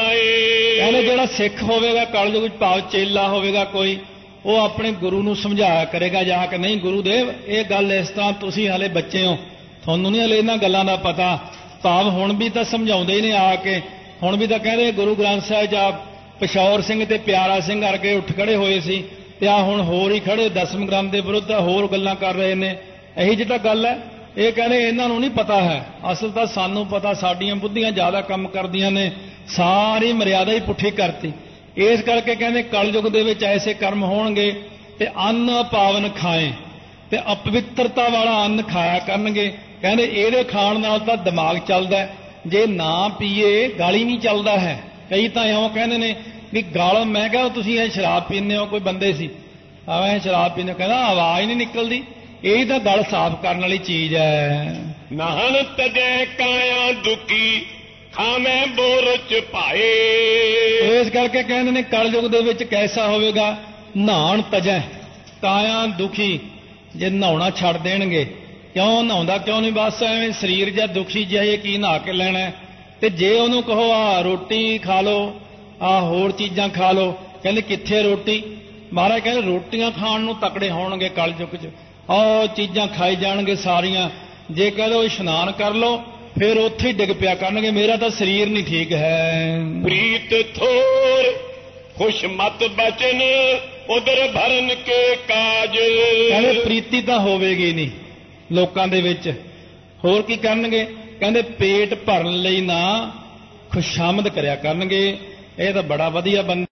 ਖਾਏ। ਕਹਿੰਦੇ ਜਿਹੜਾ ਸਿੱਖ ਹੋਵੇਗਾ ਕਲਯੁਗ ਵਿੱਚ ਭਾਵ ਚੇਲਾ ਹੋਵੇਗਾ ਕੋਈ, ਉਹ ਆਪਣੇ ਗੁਰੂ ਨੂੰ ਸਮਝਾਇਆ ਕਰੇਗਾ ਜਾ ਕੇ, ਨਹੀਂ ਗੁਰੂਦੇਵ ਇਹ ਗੱਲ ਇਸ ਤਰ੍ਹਾਂ, ਤੁਸੀਂ ਹਾਲੇ ਬੱਚੇ ਹੋ, ਤੁਹਾਨੂੰ ਨਹੀਂ ਹਲੇ ਇਹਨਾਂ ਗੱਲਾਂ ਦਾ ਪਤਾ। ਭਾਵ ਹੁਣ ਵੀ ਤਾਂ ਸਮਝਾਉਂਦੇ ਹੀ ਨੇ ਆ ਕੇ, ਹੁਣ ਵੀ ਤਾਂ ਕਹਿੰਦੇ ਗੁਰੂ ਗ੍ਰੰਥ ਸਾਹਿਬ ਜਾਂ ਪਿਸ਼ੌਰ ਸਿੰਘ ਤੇ ਪਿਆਰਾ ਸਿੰਘ ਕਰਕੇ ਉੱਠ ਖੜੇ ਹੋਏ ਸੀ, ਤੇ ਆ ਹੁਣ ਹੋਰ ਹੀ ਖੜੇ ਦਸਮ ਗ੍ਰੰਥ ਦੇ ਵਿਰੁੱਧ ਹੋਰ ਗੱਲਾਂ ਕਰ ਰਹੇ ਨੇ। ਇਹੀ ਜਿਹੀ ਤਾਂ ਗੱਲ ਹੈ। ਇਹ ਕਹਿੰਦੇ ਇਹਨਾਂ ਨੂੰ ਨਹੀਂ ਪਤਾ ਹੈ, ਅਸਲ ਤਾਂ ਸਾਨੂੰ ਪਤਾ, ਸਾਡੀਆਂ ਬੁੱਧੀਆਂ ਜ਼ਿਆਦਾ ਕੰਮ ਕਰਦੀਆਂ ਨੇ, ਸਾਰੀ ਮਰਿਆਦਾ ਹੀ ਪੁੱਠੀ ਕਰਤੀ। ਇਸ ਕਰਕੇ ਕਹਿੰਦੇ ਕਲਯੁਗ ਦੇ ਵਿੱਚ ਐਸੇ ਕਰਮ ਹੋਣਗੇ ਤੇ ਅੰਨ ਪਾਵਨ ਖਾਏ, ਤੇ ਅਪਵਿੱਤਰਤਾ ਵਾਲਾ ਅੰਨ ਖਾਇਆ ਕਰਨਗੇ। ਕਹਿੰਦੇ ਇਹਦੇ ਖਾਣ ਨਾਲ ਤਾਂ ਦਿਮਾਗ ਚੱਲਦਾ, ਜੇ ਨਾ ਪੀਏ ਗਾਲੀ ਨਹੀਂ ਚੱਲਦਾ ਹੈ। ਕਈ ਤਾਂ ਇਉਂ ਕਹਿੰਦੇ ਨੇ ਵੀ ਗਲ, ਮੈਂ ਕਿਹਾ ਤੁਸੀਂ ਇਹ ਸ਼ਰਾਬ ਪੀਂਦੇ ਹੋ, ਕੋਈ ਬੰਦੇ ਸੀ ਐਵੇਂ ਸ਼ਰਾਬ ਪੀਂਦੇ, ਕਹਿੰਦਾ ਆਵਾਜ਼ ਨਹੀਂ ਨਿਕਲਦੀ, ਇਹ ਤਾਂ ਗਲ ਸਾਫ਼ ਕਰਨ ਵਾਲੀ ਚੀਜ਼ ਹੈ। ਨਾਹਨ ਤਜੈ ਕਾਇਆ ਦੁਖੀ ਖਾਵੇਂ ਬੋਰ ਚ ਪਾਏ। ਇਸ ਕਰਕੇ ਕਹਿੰਦੇ ਨੇ ਕਲਯੁਗ ਦੇ ਵਿੱਚ ਕੈਸਾ ਹੋਵੇਗਾ, ਨਹਾਣ ਤਜੈ ਕਾਇਆ ਦੁਖੀ, ਜੇ ਨਹਾਉਣਾ ਛੱਡ ਦੇਣਗੇ। ਕਿਉਂ ਨਹਾਉਂਦਾ ਕਿਉਂ ਨਹੀਂ, ਬਸ ਐਵੇਂ ਸਰੀਰ ਜਾਂ ਦੁਖੀ ਜਿਹੇ ਕੀ ਨਹਾ ਕੇ ਲੈਣਾ। ਤੇ ਜੇ ਉਹਨੂੰ ਕਹੋ ਆ ਰੋਟੀ ਖਾ ਲਓ, ਆ ਹੋਰ ਚੀਜ਼ਾਂ ਖਾ ਲਓ, ਕਹਿੰਦੇ ਕਿੱਥੇ ਰੋਟੀ। ਮਹਾਰਾਜ ਕਹਿੰਦੇ ਰੋਟੀਆਂ ਖਾਣ ਨੂੰ ਤਕੜੇ ਹੋਣਗੇ ਕਲਯੁਗ 'ਚ, ਉਹ ਚੀਜ਼ਾਂ ਖਾਈ ਜਾਣਗੇ ਸਾਰੀਆਂ। ਜੇ ਕਹਿ ਲਓ ਇਸ਼ਨਾਨ ਕਰ ਲਓ, ਫਿਰ ਉੱਥੇ ਹੀ ਡਿੱਗ ਪਿਆ ਕਰਨਗੇ, ਮੇਰਾ ਤਾਂ ਸਰੀਰ ਨਹੀਂ ਠੀਕ ਹੈ। ਪ੍ਰੀਤ ਥੋਰ ਖੁਸ਼ ਮਤ ਬਚਨ ਉਧਰ ਭਰਨ ਕੇ ਕਾਜ। ਕਹਿੰਦੇ ਪ੍ਰੀਤੀ ਤਾਂ ਹੋਵੇਗੀ ਨਹੀਂ ਲੋਕਾਂ ਦੇ ਵਿੱਚ, ਹੋਰ ਕੀ ਕਰਨਗੇ। ਕਹਿੰਦੇ ਪੇਟ ਭਰਨ ਲਈ ਨਾ ਖੁਸ਼ਾਮਦ ਕਰਿਆ ਕਰਨਗੇ। ਇਹ ਤਾਂ ਬੜਾ ਵਧੀਆ ਬੰਦਾ